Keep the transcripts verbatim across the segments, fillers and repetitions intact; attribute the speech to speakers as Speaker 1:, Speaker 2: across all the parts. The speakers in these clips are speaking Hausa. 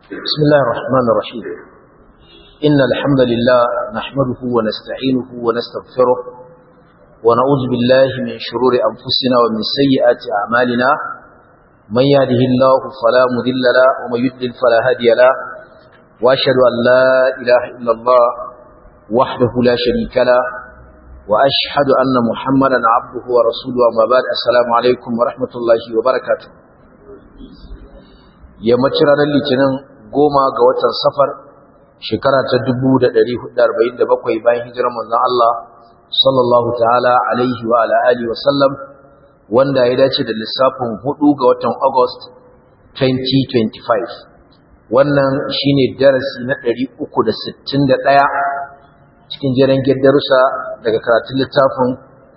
Speaker 1: بسم الله الرحمن الرحيم إن الحمد لله نحمده ونستعينه ونستغفره ونعوذ بالله من شرور أنفسنا ومن سيئات أعمالنا من يهده الله فلا مضل له ومن يضلل فلا هادي له وأشهد أن لا إله إلا الله وحده لا شريك له وأشهد أن محمدا عبده ورسوله وما بعد السلام عليكم ورحمة الله وبركاته yammacin ranar litinin goma ga watan safar shekara ta dubu da ɗari hudu da arba'in da bakwai bayan hijirar manzon Allah sallallahu ta'ala alaihi wa ala alihi wa sallam wanda ya dace da lissafin hudu ga watan August twenty twenty-five wannan shine darasi na ɗari uku da sittin da ɗaya cikin jerin darussa daga karatun littafin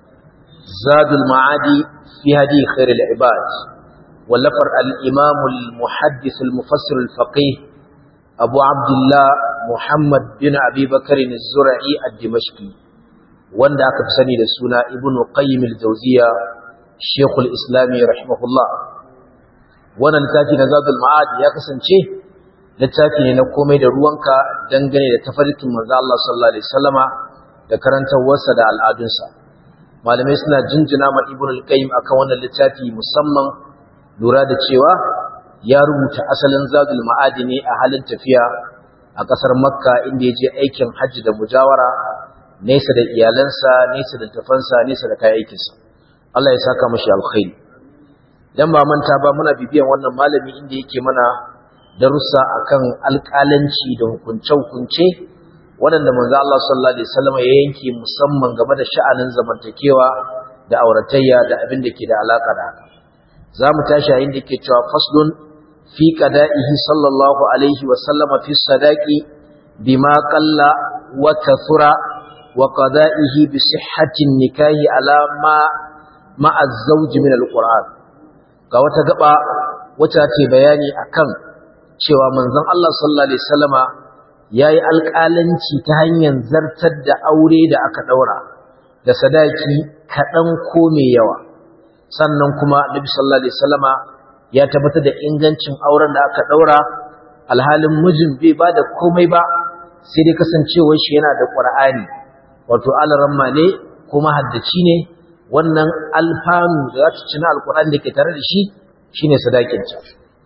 Speaker 1: Zadul Ma'adi fi hadi khairul ibad ولفر الإمام المحدث المفسر الفقيه أبو عبد الله محمد بن أبي بكر الزرعي الدمشقي واندا كبسني لسنا ابن قيم الجوزية الشيخ الإسلامي رحمه الله وانا لتافي نزاد المعاد يا كسن شيء لتافي نقومي دروانك دنغني لتفرق من الله صلى الله عليه وسلم ذكرنت وسد العادنسا malamai suna jinjina ma ibn al-qayyim akan wannan littafi musamman lura da cewa ya rubuta asalin zadul ma'adi ne a halin tafiya a ƙasar makka inda ya je aikin hajji da mujawara nesa da iyalansa nesa da tafansa nesa da kayan aikinsa Allah ya saka mashi alkhairi dan ba manta ba muna bibiyan wannan malami inda yake mana darussa akan alƙalanci da hukunce-hukunce waɗanda manzo Allah sallallahu alaihi wasallam ya yanke musamman game da sha'anin zamantakewa da auratayya da abin da ke da alaka da haka za mu tashi a inda ke cewa faslun fi qada'ihi sallallahu alaihi wa sallama fi sadaqi bima qalla wa kathura wa qada'ihi bi sihhatin nikahi ala ma ma az-zawj min al-Qur'an ga wata gaba wacce ce bayani akan cewa manzon Allah sallallahu alaihi wasallama yayi alƙalanci ta hanyar zartar da aure da aka daura da sadaki kadan ko mai yawa sannan kuma Nabi sallallahu alaihi wasallama ya tabbatar da ingancin auren da aka daura alhalin mijin bai bada komai ba sai dai kasancewar shi yana da Qur'ani wato alaramma ne kuma haddaci ne wannan alfanu da za ta ci na alqur'ani da ke tare da shi shine sadakin ta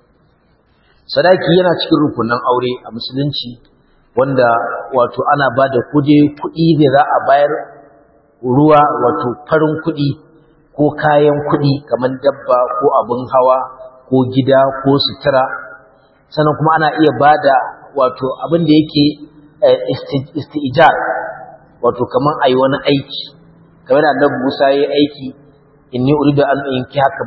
Speaker 1: sadaki yana cikin rukunin aure a musulunci wanda wato ana bada kuje kuɗi da za a bayar ruwa wato farin kuɗi ko kayan kuɗi kamar dabba ko abin hawa ko gida ko sutura sannan kuma ana iya bada wato abin da yake isti'jar wato kamar ayi wani aiki kamar da Annabi Musa yayi aiki inni uridu an yanki haka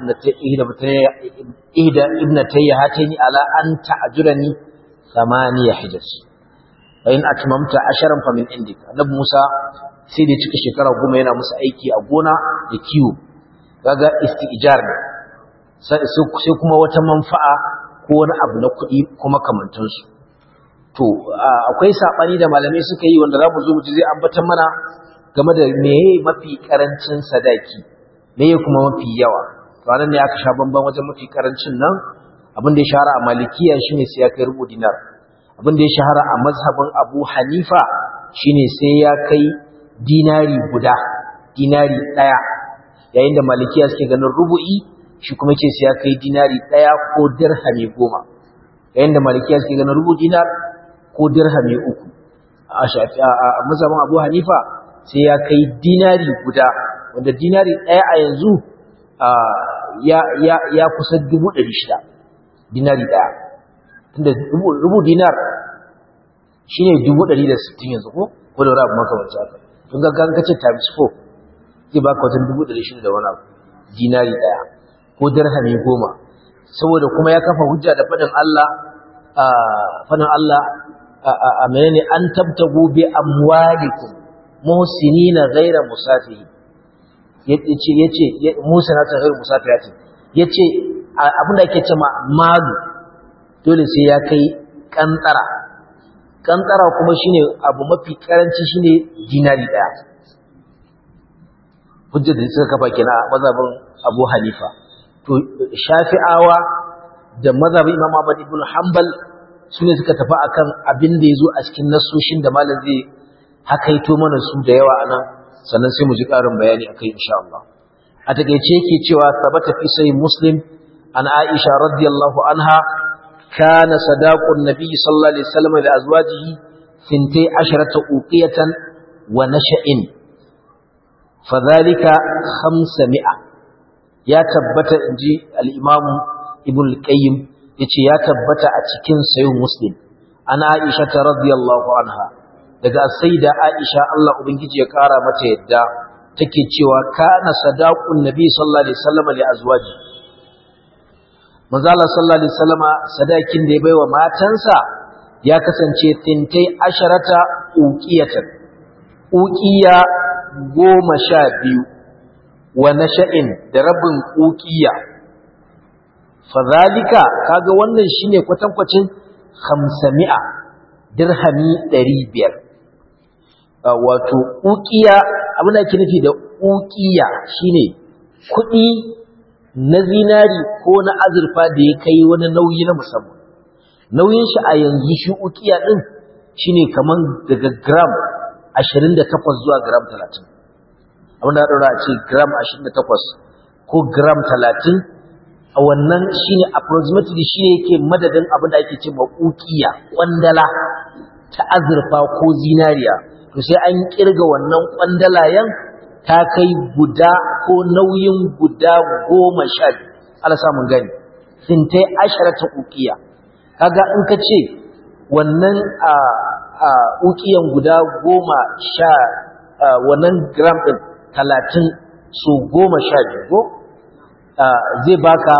Speaker 1: ihda ibnatayya hatani ala an ta'jurani thamaniya hijaj fa in atmamta asharan fa min indik Annabi Musa sai da cika shekara goma yana musu aiki a gona da kiwo kaga isti'jar ne sai kuma wata manfa'a ko wani abu na kuɗi kuma kamantan su to akwai sabani da malamai suka yi wanda zamu zo mu ji zai ambata mana game da meye mafi karancin sadaki meye kuma mafi yawa to anan ne aka sha bamban wajen mafi karancin nan abin da ya shahara a malikiya shine sai ya kai rubu dinar abin da ya shahara a mazhabin Abu Hanifa shine sai ya kai dinari guda dinari daya yayin da malikiya suke ganin rubu'i shi kuma ce sai ya kai dinari ɗaya ko dirhami goma yayin da malikiya suke ganin rubu dinar ko dirhami uku a shafi a mazhabin Abu Hanifa sai ya kai dinari guda wanda dinari ɗaya a yanzu ya ya ya kusa dubu ɗari shida dinari ɗaya tunda rubu dinar shine dubu ɗari da sittin yanzu ko ko da wani abu makamancin haka tun ga kan kace times four zai baka wajen dubu ɗari shida da wani abu dinari ɗaya ko dirhami goma saboda kuma ya kafa hujja da faɗin Allah a faɗin Allah a menene an tabtagu bi amwalikum muhsinina ghayra musafihin yace yace muhsinata ghayra musafihatin yace abinda ake cewa malu dole sai ya kai kantara kantara kuma shine abu mafi karanci shine dinari ɗaya hujjar da suka kafa kenan a mazhabin Abu Hanifa to Shafi'awa da mazhabin Imam Ahmad ibn Hanbal su ne suka tafi akan abin da ya zo a cikin nassoshin da malam zai hakaito mana su da yawa a nan sannan sai mu ji ƙarin bayani a kai insha Allah a takaice yake cewa sabata fi sahih muslim an aisha radiyallahu anha kana sadaqun nabiy sallallahu alaihi wasallam li azwajihi fintai asharata uqiyatan wa nasha'in fadhalika khamsami'a ya tabbata inji al-imam ibn al-qayyim yace ya tabbata a cikin sahih muslim ana aisha radiyallahu anha daga sayyida aisha Allah ubangiji ya kara mata yadda take cewa kana sadaqun nabi sallallahu alaihi wasallam li azwaji manzo Allah sallallahu alaihi wasallama sadakin da ya baiwa matansa ya kasance tintai asharata uqiyatan uqiya goma sha biyu wa nasha'in da rabin uqiya fadhalika kaga wannan shine kwatankwacin khamsami'a dirhami ɗari biyar wato uqiya abin da ake nufi da uqiya shine kuɗi na zinari ko na azurfa da ya kai wani nauyi na musamman nauyin shi a yanzu shi uqiya din shine kaman daga gram ashirin da takwas zuwa gram talatin abin da daura a ce gram ashirin da takwas ko gram talatin a wannan shine approximately shine yake madadin abin da ake ce ma uqiya kwandala ta azurfa ko zinariya to sai an kirga wannan kwandalayen ta kai guda ko nauyin guda goma sha biyu ala samun gani sintai asharata uqiya kaga in ka ce wannan a a uqiyan guda goma sha wannan gram din talatin so goma sha biyu ko zai baka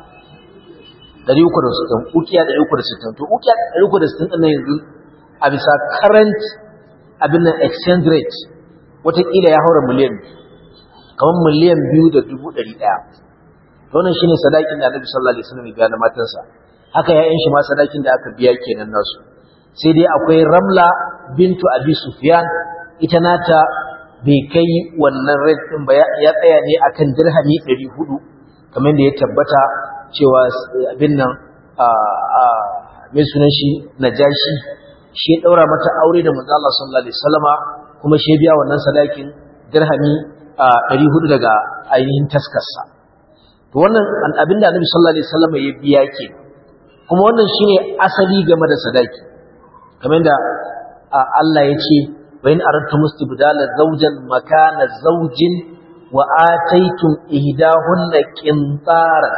Speaker 1: ɗari uku da sittin uqiya ɗari uku da sittin to uqiya ɗari uku da sittin din yanzu a bisa current abin nan exchange rate watakila ya haura miliyan kamar miliyan biyu da dubu ɗari ɗaya wannan shine sadakin da Annabi sallallahu alaihi wasallam ya biya na matansa haka ya'yan shi ma sadakin da aka biya kenan nasu sai dai akwai Ramla bintu Abi Sufyan ita nata bai kai wannan rate din ba ya tsaya ne akan dirhami ɗari hudu kamar da ya tabbata cewa abin nan a a mai sunan shi Najashi shi ya daura mata aure da manzo Allah sallallahu alaihi wasallama kuma shi biya wannan sadakin dirhami ɗari hudu daga ainihin taskarsa to wannan abinda Annabi sallallahu alaihi wasallama ya biya ke kuma wannan shine asali game da sadaki kamar da Allah ya ce wa in aradtum istibdala zawjan makana zawjin wa ataytum ihdahunna qintara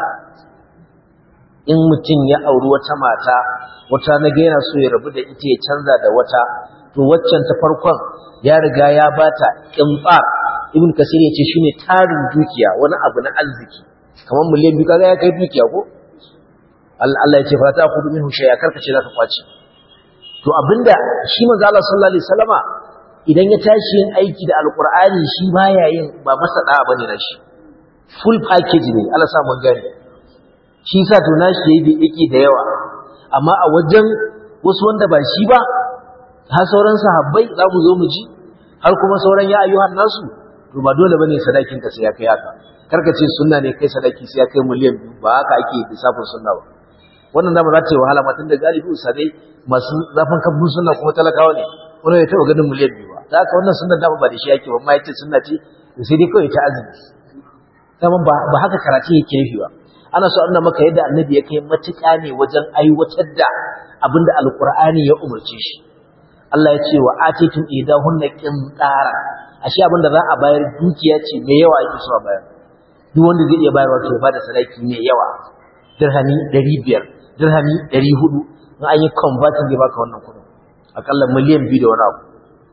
Speaker 1: in mutum ya auri wata mata wata na ga yana so ya rabu da ita ya canza da wata to waccan ta farkon ya riga ya bata qintar ibn kasir yace shine tarin dukiya wani abu na arziki kamar miliyan biyu kaga ya kai dukiya ko Allah ya ce fa ta kudu minhu shay'a karkace zaka kwace to abinda shi manzo Allah sallallahu alaihi wasallama idan ya tashi yin aiki da alqur'ani shi baya yin ba masa da bane na shi full package ne Allah sa mun gane shi sa to nashi yayi yake da yawa amma a wajen wasu wanda ba shi ba har sauran sahabbai za mu zo mu ji har kuma sauran ya ayyuhan nasu to ba dole bane sadakin ka sai ya kai haka karka ce sunna ne kai sadaki sai ya kai miliyan biyu ba haka ake lissafin sunna ba wannan da ba za ta yi wahala matan da galibi usadai masu zafin kambun sunna kuma talakawa ne wani ya taba ganin miliyan biyu ba da haka wannan sunna da ba da shi yake ba ma yace sunna ce sai dai kawai ta azumi kuma ba ba haka karatu yake yi ba ana so Allah maka yadda annabi ya kai matuƙa ne wajen aiwatar da abinda alqur'ani ya umarce shi Allah ya ce wa atitum idahunna qintara ashe abinda za a bayar dukiya ce mai yawa ake so a bayar duk wanda zai iya bayarwa to ya bada sadaki mai yawa dirhami ɗari biyar dirhami ɗari hudu in an yi converting da baka wannan kuɗin akalla miliyan biyu da wani abu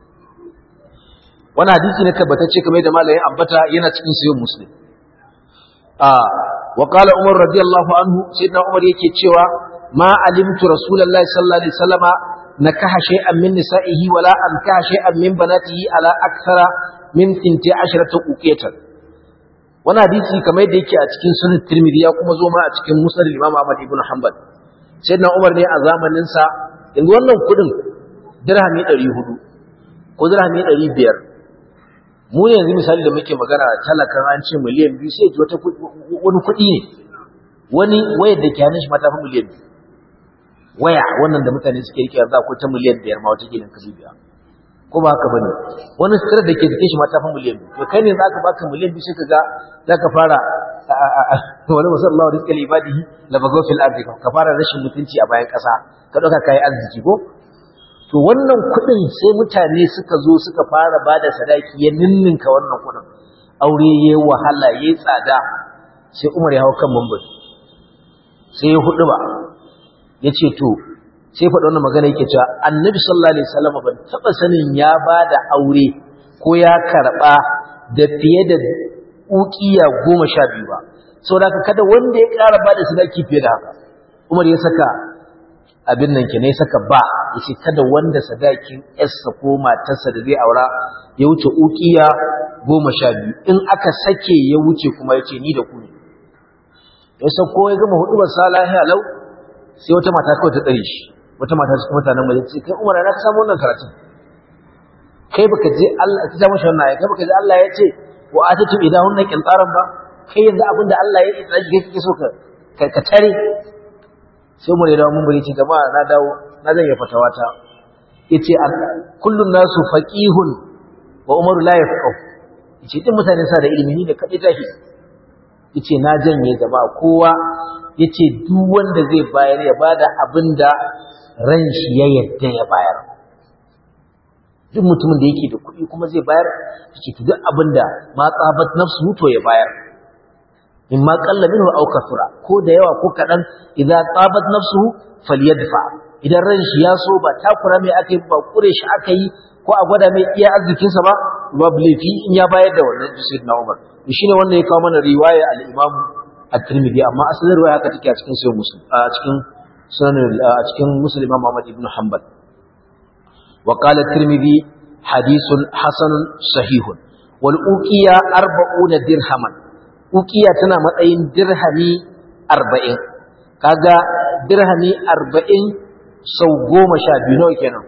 Speaker 1: wani hadisi ne tabbatacce kamar da malamin ambata yana cikin sayyid muslim a wa qala umar radiyallahu anhu sayyidina umar yake cewa ma alimtu rasulullahi sallallahu alaihi wasallama nakaha shay'an min nisa'ihi wala ankaha shay'an min banatihi ala akthara min tinti asharata uqiyatan wani hadisi kamar yadda yake a cikin sunan tirmidhi ya kuma zo ma a cikin musnad imam ahmad ibn hanbal sayyidina umar ne a zamanin sa yanzu wannan kudin dirhami ɗari hudu ko dirhami ɗari biyar mu ne yanzu misali da muke magana talakan an ce miliyan biyu sai ji wata wani kuɗi ne wani wayar da ke hannun shi mata fi miliyan biyu waya wannan da mutane suke rike yanzu akwai ta miliyan biyar ma wata gidan kalibiya ko ba haka bane wani sirri da ke jikin shi ma ta fi miliyan biyu to kai ne za ka baka miliyan biyu sai ka ga za ka fara wani musallahu rizqal ibadihi la bago fil ardi ka fara rashin mutunci a bayan kasa ka dauka kai arziki ko to wannan kudin sai mutane suka zo suka fara bada sadaki ya ninninka wannan kudin aure yayi wahala yayi tsada sai Umar ya hawo kan mambari sai ya hudu ba yace to sai faɗa wannan magana yake cewa Annabi sallallahu alaihi wasallam ban taba sanin ya bada aure ko ya karba da fiye da ukiya goma sha biyu ba saboda kada wanda ya ƙara bada sadaki fiye da haka Umar ya saka abin nan kenan ya saka ba yace kada wanda sadakin yarsa ko matarsa da zai aura ya wuce ukiya goma sha biyu in aka sake ya wuce kuma yace ni da ku ne ya sako ya gama hudu ba salahi alau sai wata mata kawai ta tsare shi wata mata cikin mutanen majalisa kai Umar na ka samu wannan karatu kai baka je Allah ka samu shi wannan kai baka je Allah ya ce wa atatu idahunna qintaran ba kai yanzu abinda Allah ya yi tsaki kake so ka ka tare sai Umar ya dawo mun bari ce jama'a na dawo na zan yi fatawa ta yace kullun nasu faqihun wa Umar la yafqah yace din mutane sa da ilimi ne da kadai tashi yace na janye jama'a kowa yace duk wanda zai bayar ya bada abinda ran shi ya yadda ya bayar duk mutumin da yake da kuɗi kuma zai bayar yake duk abinda ma tsabat nafsu to ya bayar in ma qalla minhu aw kasura ko da yawa ko kadan idza tsabat nafsuhu falyadfa idan ran shi ya so ba takura mai akai ba kure shi akai ko a gwada mai iya arzikin sa ba babu laifi in ya bayar da wannan sayyidina Umar shine wanda ya kawo mana riwaya al-Imam at-Tirmidhi amma asalin riwaya haka take a cikin sahih Muslim a cikin sunan a cikin Muslim Imam Ahmad ibn Hanbal wa qala at-Tirmidhi hadithun hasanun sahihun wal uqiya arba'una dirhaman uqiya tana matsayin dirhami arba'in kaga dirhami arba'in sau goma sha biyu nawa kenan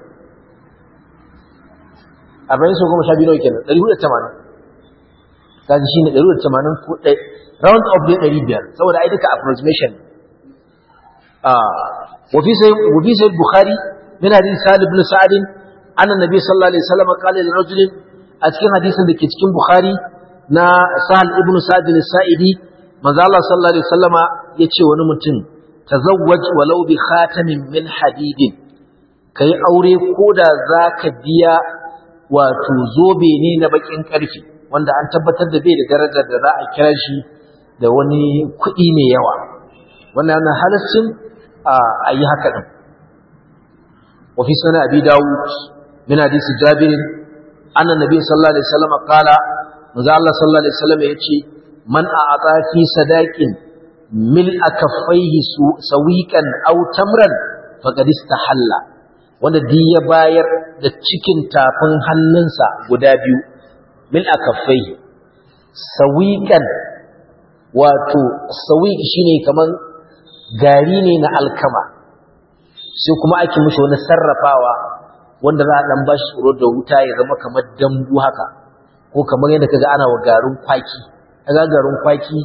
Speaker 1: arba'in sau goma sha biyu nawa kenan ɗari hudu da tamanin kaji shine ɗari hudu da tamanin ko ɗai round of day ɗari biyar saboda ai duka approximation ah wa fi sai wa fi sai Bukhari min hadith Salih ibn Sa'd anna nabiy sallallahu alaihi wasallam qala li rajulin a cikin hadisin da ke cikin Bukhari na Sahal ibn Sa'd al-Sa'idi manzo Allah sallallahu alaihi wasallama yace wani mutum tazawwaj walau bi khatamin min hadidin kai aure koda zaka biya wato zobe ne na bakin karfi wanda an tabbatar da bai da darajar da za a kira shi da wani kuɗi mai yawa wannan ana halascin a yi haka din wa fi sunan Abi Dawud min hadisi Jabir anna nabiy sallallahu alaihi wasallam qala manzo Allah sallallahu alaihi wasallam yace man a'ata fi sadaqin mil akaffaihi sawiqan aw tamran faqad istahalla wanda di ya bayar da cikin tafin hannunsa guda biyu mil akaffaihi sawiqan wato sawiq shine kaman gari ne na alkama sai kuma ake mishi wani sarrafawa wanda za a dan bashi tsoro da wuta ya zama kamar dambu haka ko kamar yadda kaga ana wa garin kwaki kaga garin kwaki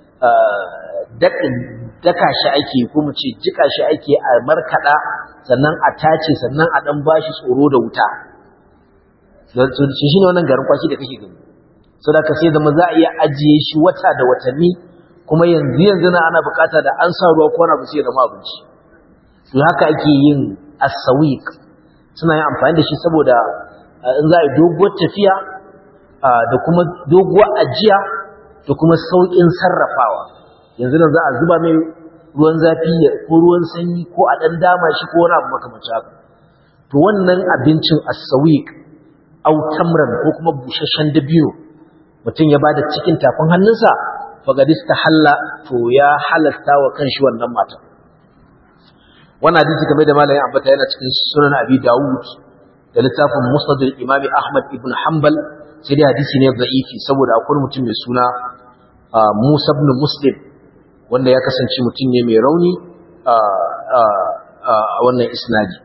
Speaker 1: daka shi ake ko mu ce jika shi ake a markada sannan a tace sannan a dan bashi tsoro da wuta shi shine wannan garin kwaki da kake gani saboda ka sai zama za a iya ajiye shi wata da watanni kuma yanzu yanzu na ana bukata da an sa ruwa ko na ba sai ya zama abinci to haka ake yin as-sawiq suna yin amfani da shi saboda in za a yi doguwar tafiya da kuma doguwar ajiya da kuma sauƙin sarrafawa yanzu nan za a zuba mai ruwan zafi ko ruwan sanyi ko a ɗan dama shi ko wani abu makamancin haka to wannan abincin as-sawiq au tamran ko kuma busasshen dabino mutum ya bada cikin tafin hannunsa faqad istahalla to ya halasta wa kanshi wannan mata wannan hadisi game da malamin ambata yana cikin sunan Abi Dawud da littafin Musnad al-Imam Ahmad ibn Hanbal sai dai hadisi ne da'ifi saboda akwai mutum mai suna Musa ibn Muslim wanda ya kasance mutum ne mai rauni a wannan isnadi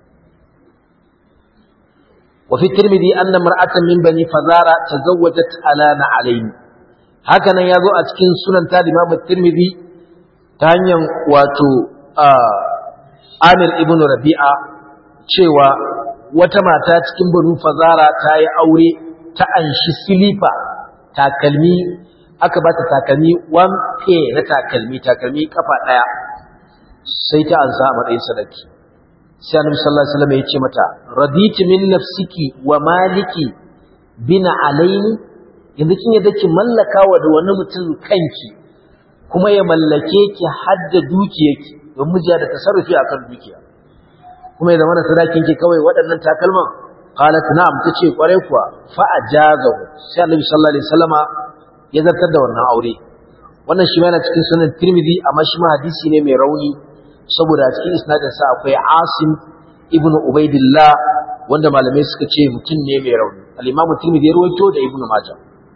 Speaker 1: wa fi Tirmidhi anna mar'atan min bani Fazara tazawwajat ala na'alayn haka nan yazo a cikin sunan ta Imam Tirmidhi ta hanyar wato Amir ibn Rabi'a cewa wata mata cikin Banu Fazara ta yi aure ta anshi silifa takalmi, aka ba ta takalmi one pair na takalmi takalmi kafa daya sai ta ansa a matsayin sadaki. sai Annabi sallallahu alaihi wasallam ya ce mata raditi min nafsiki wa maliki bina alaini, yanzu kin yadda ki mallaka wa da wani mutum kanki kuma ya mallake ki hadda dukiyarki don mijiya da tasarrufi akan dukiya, kuma ya zama da sadakin ki kawai waɗannan takalman. qalat na'am, tace kware kuwa. fa ajazahu, sai Annabi sallallahu alaihi wasallama ya zartar da wannan aure. wannan shi yana cikin sunan Tirmidhi, amma shi ma hadisi ne mai rauni saboda a cikin isnadin sa akwai Asim ibn Ubaidillah wanda malamai suka ce mutum ne mai rauni. al-Imam Tirmidhi ya rawaito da Ibn Majah.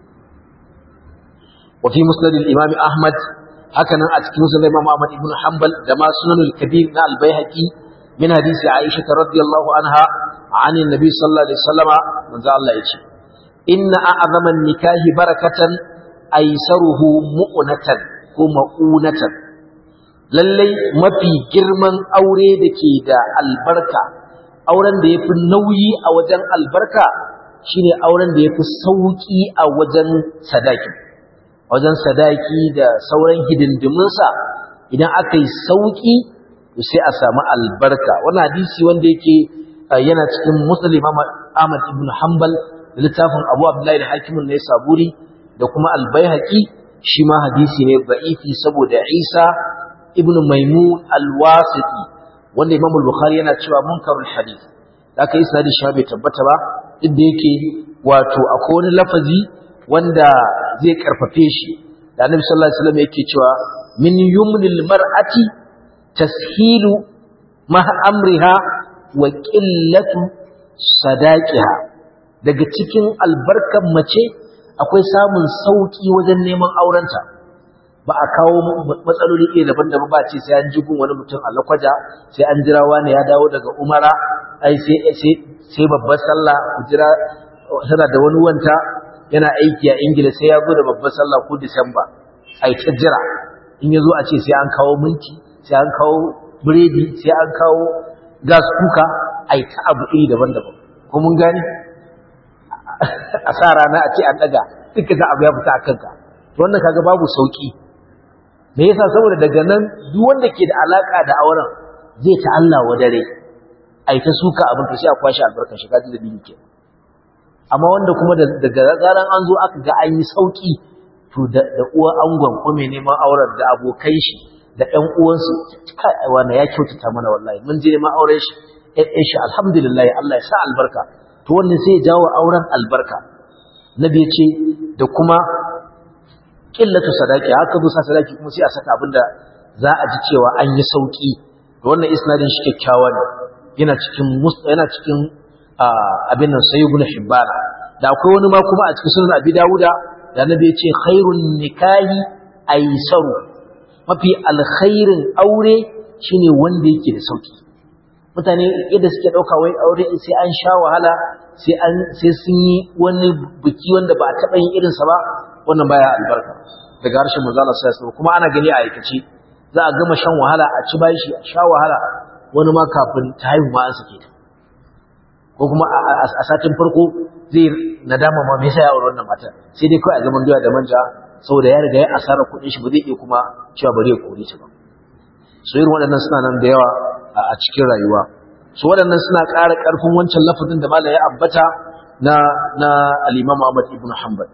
Speaker 1: wa fi musnad al-Imam Ahmad, hakanan a cikin musnad Imam Ahmad ibn Hanbal da ma Sunan al-Kabir na al-Baihaqi min hadisi Aisha radhiyallahu anha an annabi sallallahu alaihi wasallama, manzo Allah yace inna a'zama an-nikahi barakatan aisaruhu mu'natan ko ma'unatan, lallai mafi girman aure da ke da albarka, auren da yafi nauyi a wajen albarka shine auren da yafi sauki a wajen sadaki. a wajen sadaki da sauran hidindiminsa idan aka yi sauki sai a samu albarka. wannan hadisi wanda yake yana cikin Musnad Imam Ahmad ibn Hanbal da littafin Abu Abdullah al-Hakim an-Naisaburi da kuma al-Baihaqi, shi ma hadisi ne da'ifi saboda Isa ibn Maimun al-Wasiti wanda Imam al-Bukhari yana cewa munkarul hadith, haka isnadi shi bai tabbata ba, inda yake wato akwai wani lafazi wanda zai karfafe shi da Annabi sallallahu alaihi wasallam yake cewa min yumnil mar'ati tashilu ma amriha wa qillatu sadaqiha, daga cikin albarkan mace akwai samun sauki wajen neman aurenta. ba a kawo matsaloli iri daban-daban ba, ce sai an ji gun wani mutum a lakwaja, sai an jira wani ya dawo daga umara, ai sai sai sai babbar sallah ku jira, tana da wani wanta yana aiki a Ingila sai ya zo da babbar sallah ko Disamba, ai ta jira in ya zo a ce sai an kawo minti, sai an kawo biredi, sai an kawo gas kuka, ai ta abu iri daban-daban. ko mun gani a sa rana a ce an daga duka za abu ya fita a kanka, wannan kaga babu sauki. me yasa? saboda daga nan duk wanda ke da alaka da auren zai ta Allah wa dare, ai ta suka abin ka sai a kwashi albarkar shi, kaji da dini ke. amma wanda kuma daga zaran an zo aka ga an yi sauki, to da uwa angon ko mai neman auren da abokai shi da ƴan uwansu, kai wanda ya kyautata mana wallahi, mun je neman auren shi eh shi alhamdulillah Allah ya sa albarka, to wannan sai ya jawo auren albarka. nabi ya ce da kuma qillatu sadaqi, haka zo sa sadaqi kuma sai a saka abinda za a ji cewa an yi sauki. to wannan isnadin shi kyakkyawa ne, yana cikin yana cikin abin nan sai ibn Hibban. da akwai wani ma kuma a cikin sunan Abi Dawuda da nabi ya ce khairun nikahi aisaru, mafi alkhairin aure shine wanda yake da sauki. mutane yadda suke dauka wai aure sai an sha wahala, sai an sai sun yi wani biki wanda ba a taba yin irin sa ba, wannan baya albarka daga harshen manzo Allah sallallahu alaihi wasallam. kuma ana gani a aikace, za a gama shan wahala a ci bashi a sha wahala, wani ma kafin ta haihu ma an sake ta, ko kuma a satin farko zai nadama ma me yasa ya aure wannan mata, sai dai kawai a zaman doya da manja saboda ya riga ya asara kuɗin shi, ba zai iya kuma cewa bari ya kore ta ba. so irin waɗannan suna nan da yawa a cikin rayuwa. so waɗannan suna ƙara ƙarfin wancan lafazin da malam ya ambata na na al-Imam Ahmad ibn Hanbal.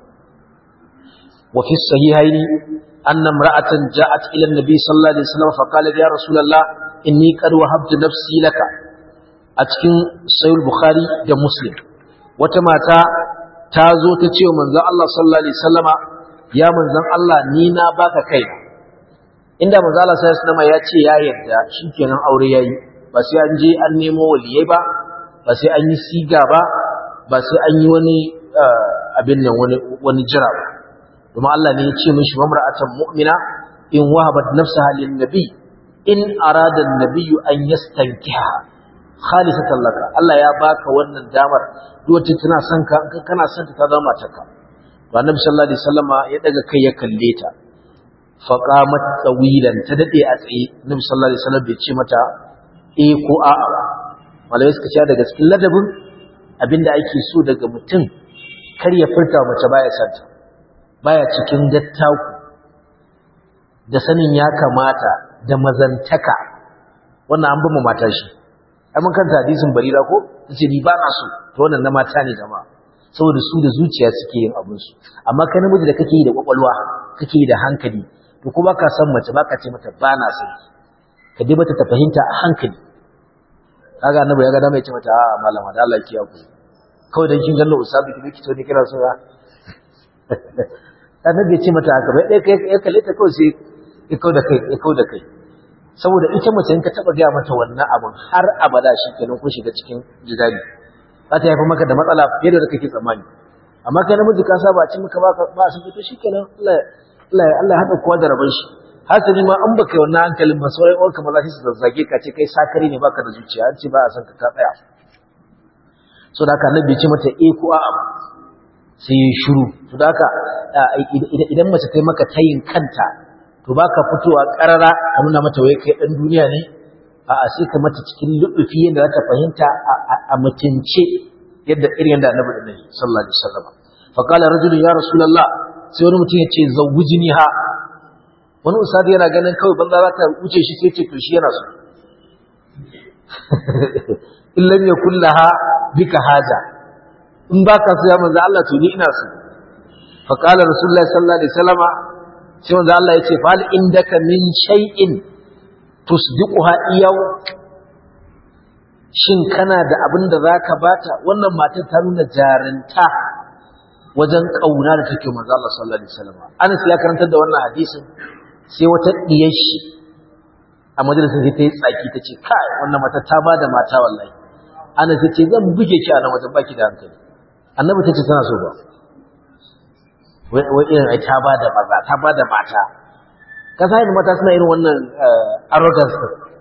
Speaker 1: wa fi sahihayn anna imra'atan ja'at ila an-nabi sallallahu alaihi wasallam fa qalat ya rasulullah inni qad wahabtu nafsi laka. a cikin sahih Bukhari da Muslim, wata mata ta zo ta ce wa manzon Allah sallallahu alaihi wasallama, ya manzon Allah ni na baka kai. inda manzon Allah sallallahu alaihi wasallama ya ce ya yarda, shikenan aure yayi, ba sai an je an nemo waliyai ba, ba sai an yi siga ba, ba sai an yi wani abin nan wani wani jira ba. kuma Allah ne ya ce mishi mamra'atan mu'mina in wahabat nafsaha lin nabi in arada an-nabiyyu an yastankiha khalisatan laka. Allah ya baka wannan damar, duk wacce tana son ka, kana son ta zama matarka. to Annabi sallallahu alaihi wasallama ya daga kai ya kalle ta, fa qamat tawilan, ta dade a tsaye. Annabi sallallahu alaihi wasallam bai ce mata eh ko a'a ba. Malamai suka ce daga cikin ladabin abinda ake so daga mutum kar ya furta mace baya santa, baya cikin dattaku da sanin ya kamata da mazantaka. Wannan an bamu mata shi. Ai mun kanta hadisin Barira ko tace ni ba na so, to wannan na mata ne jama'a, saboda su da zuciya suke yin abin su. Amma kai namiji da kake yi da kwakwalwa, kake yi da hankali, to ko baka san mace baka ce mata ba na son, ka dai mata ta fahimta a hankali. Kaga annabi ya ga dama ya ce mata a'a malama da Allah ki yaku, kawai dan kin gallo usabi ki ki to ne kira so ya annabi ya ce mata haka bai dai kai ya kalle ta kawai sai ya kau da kai ya kau da kai saboda ita mace in ka taba ga mata wannan abun har abada shikenan kun shiga cikin jidali, za ta haifa maka da matsala fiye da kake tsammani. Amma kai namiji ka saba a cikin maka ba ba su fito shikenan Allah Allah Allah hada kowa da rabon shi. Hasali ma an baka wannan hankalin ba sauran uwarka maza su zazzage ka ce kai sakari ne baka da zuciya, an ce ba a san ka ka tsaya. So da haka annabi ce mata eh ko a'a, sai ya shiru. To da haka idan mace kai maka tayin kanta, to baka fitowa karara ka nuna mata wai kai dan duniya ne, a'a sai ka mata cikin lubufi yadda za ta fahimta a mutunce yadda irin yadda annabi da nabi sallallahu alaihi wasallam. Fa qala rajulun ya rasulullah, sai wani mutum ya ce zawwijniha. Wani ustadi yana ganin kawai banza za ta wuce shi sai ce to shi yana so. In lam yakul laha bika haja, in baka so ya manzo Allah to ni ina so. Fa qala rasulullahi sallallahu alaihi wasallama, sai manzo Allah ya ce fa hal indaka min shay'in tusdiquha iyaw, shin kana da abin da zaka bata? Wannan matar ta nuna jarinta wajen kauna da take manzo Allah sallallahu alaihi wasallama. Anas ya karantar da wannan hadisin, sai wata diyar shi a majalisar sai ta yi tsaki ta ce kai wannan mata ta bada mata wallahi. Ana sai ce zan buge ki a nan wajen baki da hankali. Annabi ta ce tana so ba, wai wai irin ai ta bada maza ta bada mata. Ka sai da mata suna irin wannan arrogance.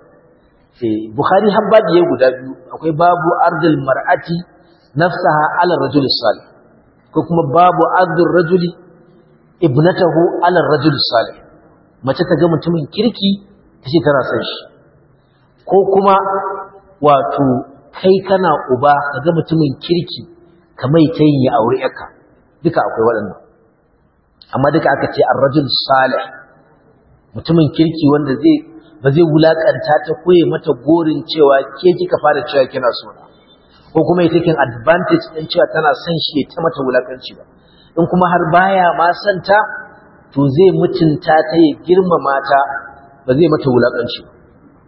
Speaker 1: Eh Bukhari har babu yayi guda biyu, akwai babu ardil mar'ati nafsaha ala rajul salih, ko kuma babu ardil rajuli ibnatahu ala rajul salih. Mace ta ga mutumin kirki tace tana son shi, ko kuma wato kai kana uba kaga mutumin kirki kamar tayin ya aure yarka, duka akwai waɗannan. Amma duka aka ce ar-rajul salih, mutumin kirki wanda zai ba zai wulakanta ta koye mata gorin cewa ke kika fara cewa kina so na, ko kuma yake taking advantage din cewa tana son shi ya ta mata wulakanci ba. In kuma har baya ma santa, to zai mutunta ta ya girmama ta, ba zai mata wulakanci ba.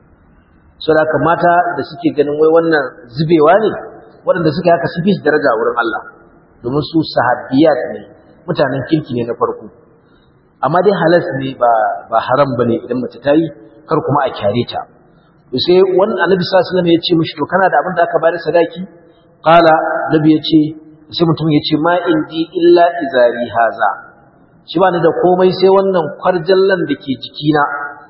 Speaker 1: Saboda mata da suke ganin wai wannan zubewa ne, waɗanda suka haka su fi daraja wurin Allah, domin su sahabbiyat ne, mutanen kirki ne na farko. Amma dai halas ne ba ba haram bane idan mace ta yi, kar kuma a kyare ta. To sai wannan Annabi sallallahu alaihi wasallam ya ce mishi to kana da abin da aka bayar sadaki? Qala, Nabi ya ce, sai mutum ya ce ma indi illa izari haza, shi ba ni da komai sai wannan kwarjallan da ke jikina.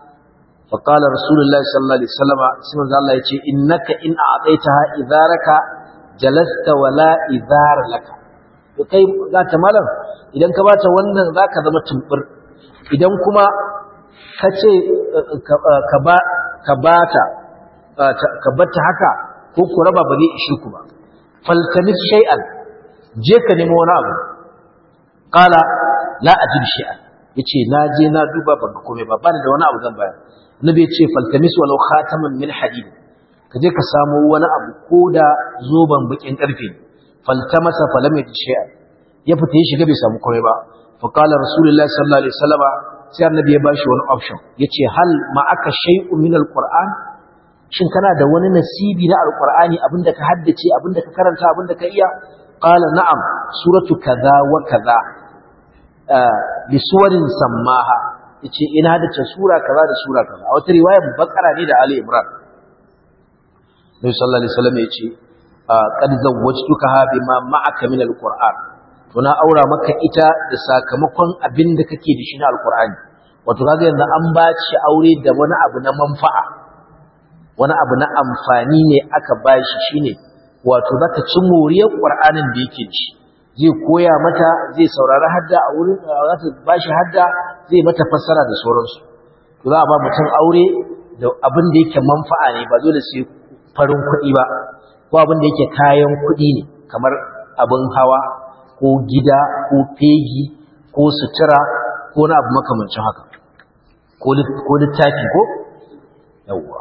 Speaker 1: فقال رسول الله صلى الله عليه وسلم سمع الله يقول إنك إن أعطيتها إذارك جلست ولا إذار لك. kai za ta malam idan ka bata wannan zaka zama tumbur, idan kuma ka ce ka ba ka bata ka bata haka ko ku raba ba zai ishi ku ba. faltamis shay'an, je ka nemo wani abu. qala la ajid shay'an, yace na je na duba ban ga komai ba, bani da wani abu zan bayar. Nabi ya ce faltamis walau khataman min hadid, ka je ka samu wani abu ko da zoban bakin karfe. faltamasa falam yajid shay'an, ya fita ya shiga bai samu komai ba. fa qala rasulullahi sallallahu alaihi wasallam, sai annabi ya bashi wani option, yace hal ma'aka shay'un min alquran, shin kana da wani nasibi na alqur'ani, abinda ka haddace, abinda ka karanta, abinda ka iya? qala na'am suratu kaza wa kaza bi suwarin sammaha, yace ina da ta sura kaza da sura kaza. A wata riwayar Bakara ne da Ali Imran. Nabi sallallahu alaihi wasallam yace qad zawwajtukaha bima ma'aka min alquran, to na aura maka ita da sakamakon abin da kake da shi na alqur'ani. Wato kaga yanzu an ba shi aure da wani abu na manfa'a, wani abu na amfani ne aka bashi, shine wato zaka ci moriyar qur'anin da yake ci. Zai koya mata, zai saurari hadda a wurin, za ta bashi hadda, zai mata fassara da sauransu. To za a ba mutum aure da abin da yake manfa'a ne ba dole sai farin kuɗi ba ko abin da yake kayan kuɗi ne kamar abin hawa ko gida ko fegi ko sutura ko na abu makamancin haka ko littafi ko yawwa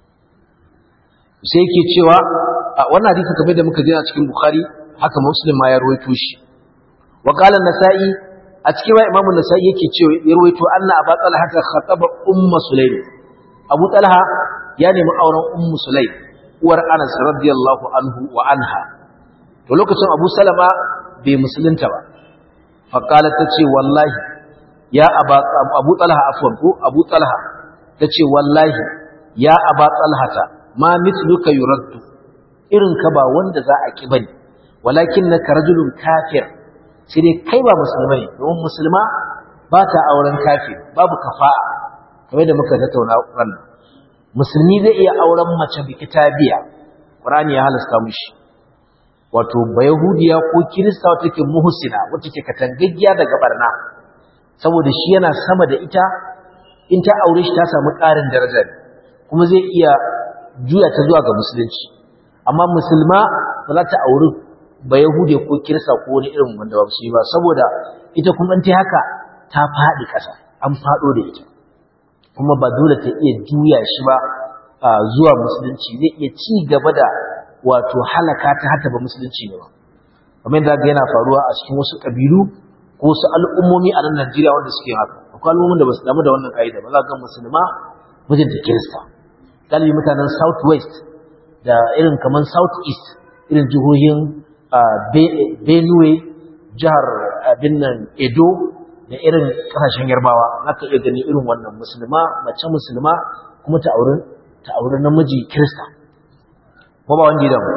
Speaker 1: sai yake cewa wannan hadisi kamar da muka ji a cikin Bukhari haka Muslim ma ya rawaito shi wa qala an-Nasa'i a cikin wa Imam an-Nasa'i yake cewa ya rawaito anna Abu Talha haka khataba Ummu Sulaym Abu Talha ya nemi auren Ummu Sulaym uwar Anas radiyallahu anhu wa anha to lokacin Abu Salama bai musulunta ba fa qalat tace wallahi ya Aba Abu Talha afwan ko Abu Talha tace wallahi ya Aba Talhata ma mithluka yuraddu irin ka ba wanda za a ki bane walakinnaka rajulun kafir sai dai kai ba musulmai don musulma ba ta auren kafir babu kafa'a kamar da muka tattauna ran musulmi zai iya auren mace bi kitabiya Qur'ani ya halasta mushi wato bayahudiya ko kirista wata take muhsina wata take katangaggiya daga barna saboda shi yana sama da ita in ta aure shi ta samu ƙarin daraja kuma zai iya juya ta zuwa ga musulunci amma musulma ba za ta auri bayahudiya ko kirista ko wani irin wanda ba su yi ba saboda ita kuma in ta haka ta faɗi ƙasa an faɗo da ita kuma ba dole ta iya juya shi ba zuwa musulunci zai iya ci gaba da wato halaka ta hata ba musulunci ne ba kamar yadda yana faruwa a cikin wasu ƙabilu ko wasu al'ummomi a nan Najeriya wanda suke haka akwai al'ummomin da ba su damu da wannan ƙa'ida ba za ga musulma mijinta kirista galibi mutanen south west da irin kamar south east irin jihohin Benue jihar abin nan Edo da irin kasashen Yarbawa zaka iya gani irin wannan musulma mace musulma kuma ta aure ta aure namiji Kirista ko ba wanda idan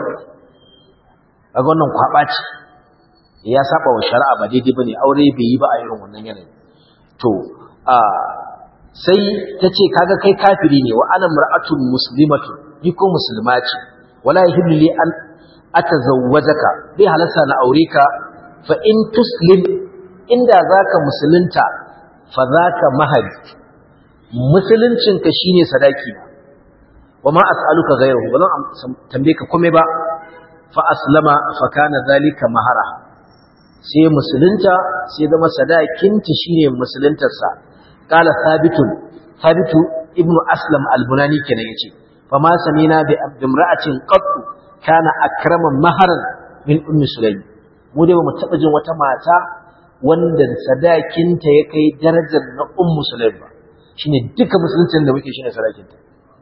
Speaker 1: kaga wannan kwaba ce ya saba wa shari'a ba daidai bane aure bai yi ba a irin wannan yanayi to a sai tace kaga kai kafiri ne wa ana mar'atun muslimatu ni ko musulma ce wala yahillu li an atazawwajaka bai halarta na aure ka fa in tuslim inda zaka musulunta fa zaka mahari musuluncinka shine sadaki na wama as'aluka ghayruhu bazan tambaye ka kome ba fa aslama fa kana zalika mahara sai musulunta sai zama sadakinta shine musuluntarsa qala thabitun thabitu ibnu aslam al-bunani kenan yace fa ma samina bi imra'atin qattu kana akraman maharan min ummi sulaym mu dai bamu taba jin wata mata wanda sadakinta ya kai darajar na ummu sulaym ba shine duka musuluncin da muke shine sadakinta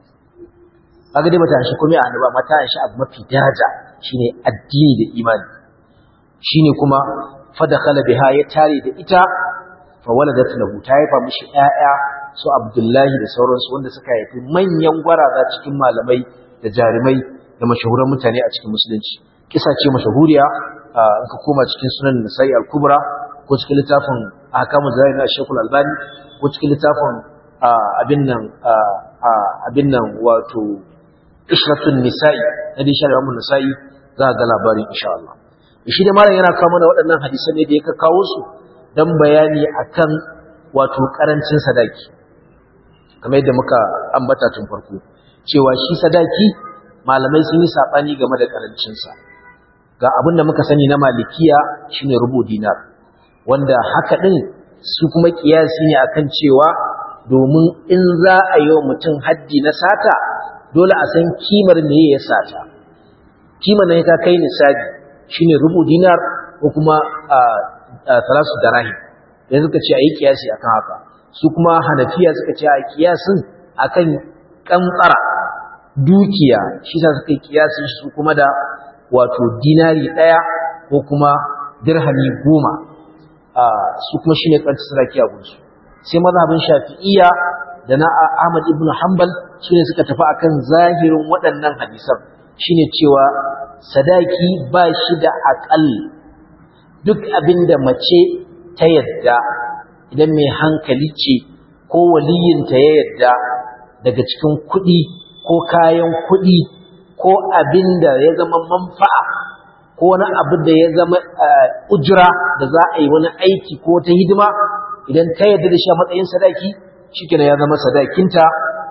Speaker 1: kaga dai bata shi komai a hannu ba mata shi abu mafi daraja shine addini da imani shine kuma fadakhala biha ya tare da ita fa waladat lahu ta haifa mishi ƴaƴa su Abdullahi da sauransu wanda suka haifi manyan gwaraza cikin malamai da jarumai da mashahuran mutane a cikin musulunci kisa ce mashahuriya in ka koma cikin sunan Nasa'i al-Kubra ko cikin littafin Ahkamul Jana'iz na Sheikh Al-Albani ko cikin littafin abin nan abin nan wato Ishratun Nisa'i na dai Shari'a mun Nisa'i za ga labarin insha Allah shi da malam yana kawo mana waɗannan hadisan ne da ya kawo su dan bayani akan wato karancin sadaki kamar yadda muka ambata tun farko cewa shi sadaki malamai sun yi sabani game da karancin sa ga abin da muka sani na malikiya shine rubu dinar wanda haka din su kuma kiyasi ne akan cewa domin in za a yi wa mutum haddi na sata dole a san kimar me ya sata kimar ne ta kai nisabi shine rubu dinar ko kuma salasu dirham yanzu suka ce ayi kiyasi akan haka su kuma hanafiya suka ce a kiyasin akan kantsara dukiya shi sa suka yi kiyasin su kuma da wato dinari daya ko kuma dirhami goma su kuma shine karshen sadaki a gunsu sai mazhabin Shafi'iyya da na Ahmad ibn Hanbal sune suka tafi akan zahirin waɗannan hadisan shine cewa sadaki ba shi da aqal duk abinda mace ta yadda idan mai hankali ce ko waliyinta ya yadda daga cikin kuɗi ko kayan kuɗi ko abinda ya zama manfa'a ko wani abu da ya zama ujra da za a yi wani aiki ko ta hidima idan ta yadda da shi a matsayin sadaki shikenan ya zama sadakinta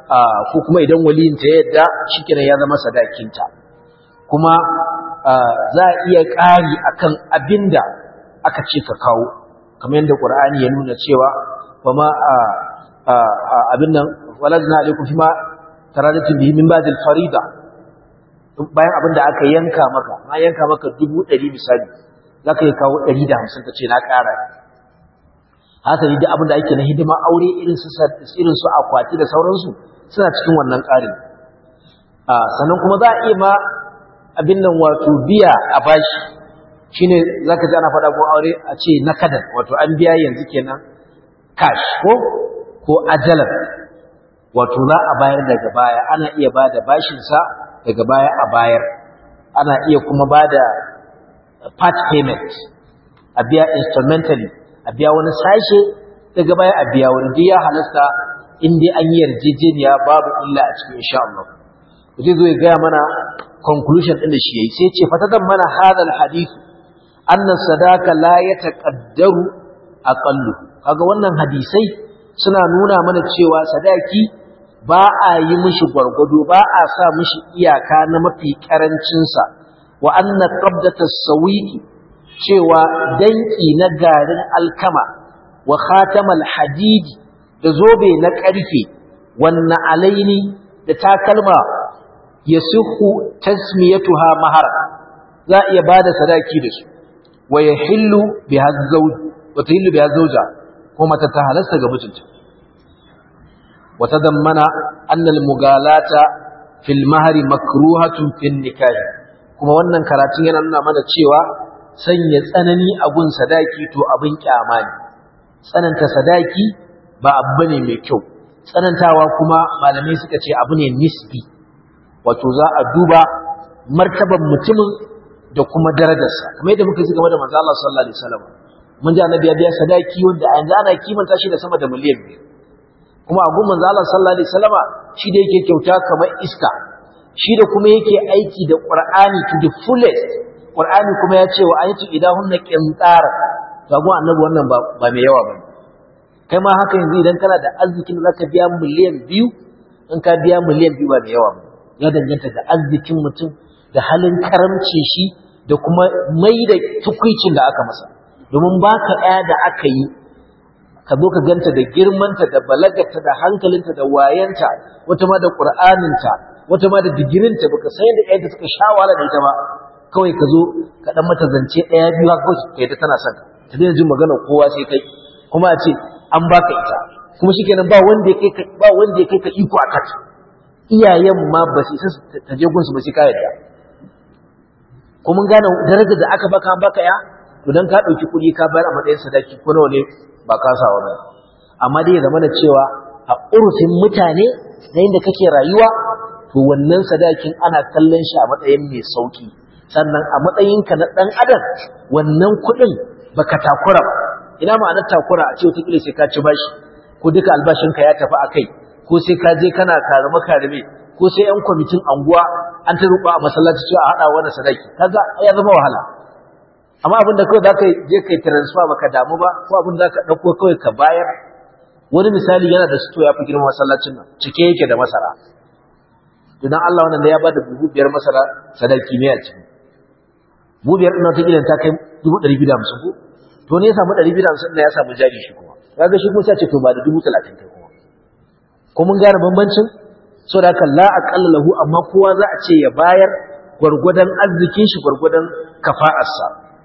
Speaker 1: ko kuma idan waliyin ta yadda shikenan ya zama sadakinta kuma za a iya ƙari akan abinda aka ce ka kawo kamar yadda Qur'ani ya nuna cewa kuma abin nan waladna alaikum fima taradatin bihi min ba'd al-farida bayan abinda aka yanka maka ma yanka maka dubu ɗari misali zaka yi kawo ɗari da hamsin ka ce na ƙara haka ne duk abinda ake na hidima aure irin su irin su akwati da sauransu suna cikin wannan ƙarin sannan kuma za a iya ma abin nan wato biya a bashi shine zaka ji ana faɗa ko aure a ce na kadan wato an biya yanzu kenan cash ko ko ajalan wato za a bayar daga baya ana iya bada bashin sa daga baya a bayar ana iya kuma bada part payment a biya instrumentally a biya wani sashe daga baya a biya wani dai ya halasta in dai an yi yarjejeniya babu illa a cikin insha Allah zai zo ya ga mana conclusion din da shi yayi sai ya ce fatadan mana hadal hadith anna sadaka la yataqaddaru aqallu kaga wannan hadisai suna nuna mana cewa sadaki ba a yi mishi gwargwado ba a sa mishi iyaka na mafi karancin sa wa anna qabdata sawiqi cewa danki na garin alkama wa khatamal hadidi da zobe na karfe wannan alaini da takalma yasihu tasmiyatuha mahar za iya bada sadaki da su wa yahillu biha zawj wa tahillu biha zawja kuma ta halasta ga mijinta wa tadammana anna al-mugalata fil mahri makruhatun fil nikah kuma wannan karatun yana nuna mana cewa sanya tsanani a gun sadaki to abin kyama ne tsananta sadaki ba abu ne mai kyau tsanantawa kuma malamai suka ce abu ne nisbi wato za a duba martaban mutumin da kuma darajarsa kamar yadda muka ji game da manzo Allah sallallahu alaihi wasallam mun ji annabi ya biya sadaki wanda a yanzu ana kimanta shi da sama da miliyan biyu kuma a gun manzo Allah sallallahu alaihi wasallam shi da yake kyauta kamar iska shi da kuma yake aiki da Qur'ani to the fullest Qur'ani kuma ya ce wa ayatu idahunna qintara ga gun annabi wannan ba ba mai yawa bane kai ma haka yanzu idan kana da arzikin zaka biya miliyan biyu in ka biya miliyan biyu ba da yawa ba ya danganta da arzikin mutum da halin karamcin shi da kuma mai da tukuicin da aka masa domin baka ɗaya da aka yi ka zo ka ganta da girmanta da balagarta da hankalinta da wayanta wata ma da qur'aninta wata ma da digirinta baka san yadda ɗaya da suka sha wahala da ita ba kawai ka zo ka dan mata zance ɗaya biyu haka kai ta tana son ta daina jin magana kowa sai kai kuma a ce an baka ita kuma shikenan ba wanda ya kai ba wanda ya kai ka iko a kanta iyayen ma ba su isa ta je gunsu ba sai ka yarda ko mun gane darajar da aka baka an baka ya to dan ka dauki kuɗi ka bayar a matsayin sadaki ko nawa ne ba ka sa wa amma dai ya zama da cewa a urfin mutane da inda kake rayuwa to wannan sadakin ana kallon shi a matsayin mai sauki sannan a matsayinka na dan adam wannan kuɗin baka takura ba ina ma'anar takura a ce wata kila sai ka ci bashi ko duka albashinka ya tafi akai ko sai ka je kana karama karame ko sai yan kwamitin anguwa an ta ruba a masallaci cewa a hada wannan sadaki kaga ya zama wahala amma abin da kawai zaka je kai transfer baka damu ba ko abin da zaka dauko kawai ka bayar wani misali yana da sto ya fi girman masallacin nan cike yake da masara idan Allah wannan da ya bada buhu biyar masara sadaki ne a ciki buhu biyar din ta gidan ta kai dubu ɗari biyu da hamsin ko to ne ya samu ɗari biyu da hamsin da ya samu jari shi kuma kaga shi kuma sai ce to ba da dubu talatin kai kuma ko mun gane bambancin so da kan la aqalla lahu amma kowa za a ce ya bayar gurgudan arzikin shi gurgudan kafa'arsa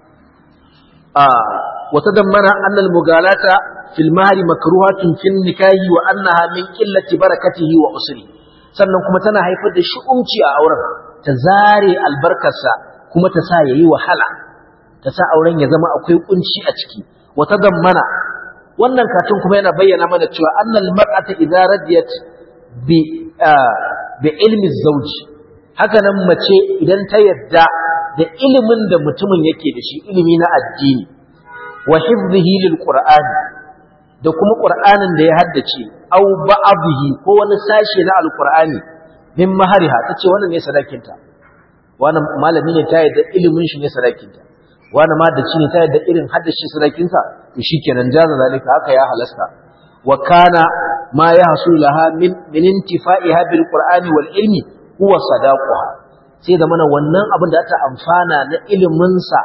Speaker 1: a wa tadammana anna al-mugalata fil mahri makruhatun fil nikahi wa annaha min qillati barakatihi wa usri sannan kuma tana haifar da shi'umci a auren ta zare albarkarsa kuma ta sa yayi wahala ta sa auren ya zama akwai kunci a ciki wa tadammana wannan katun kuma yana bayyana mana cewa annal mar'ata idza radiyat bi bi ilmi zawj haka nan mace idan ta yadda da ilimin da mutumin yake da shi ilimi na addini wa hifdhihi lil qur'ani da kuma qur'anin da ya haddace aw ba'dhi ko wani sashi na alqur'ani min mahariha tace wannan ne sadakinta wannan malami ne ta yadda ilimin shi ne sadakinta wani ma da ci ne ta yadda irin haddashi sadakinsa to shikenan jaza zalika haka ya halasta wa kana ma yahsul laha min min intifa'iha bil qur'ani wal ilmi huwa sadaquha sai da mana wannan abin da ta amfana na ilimin sa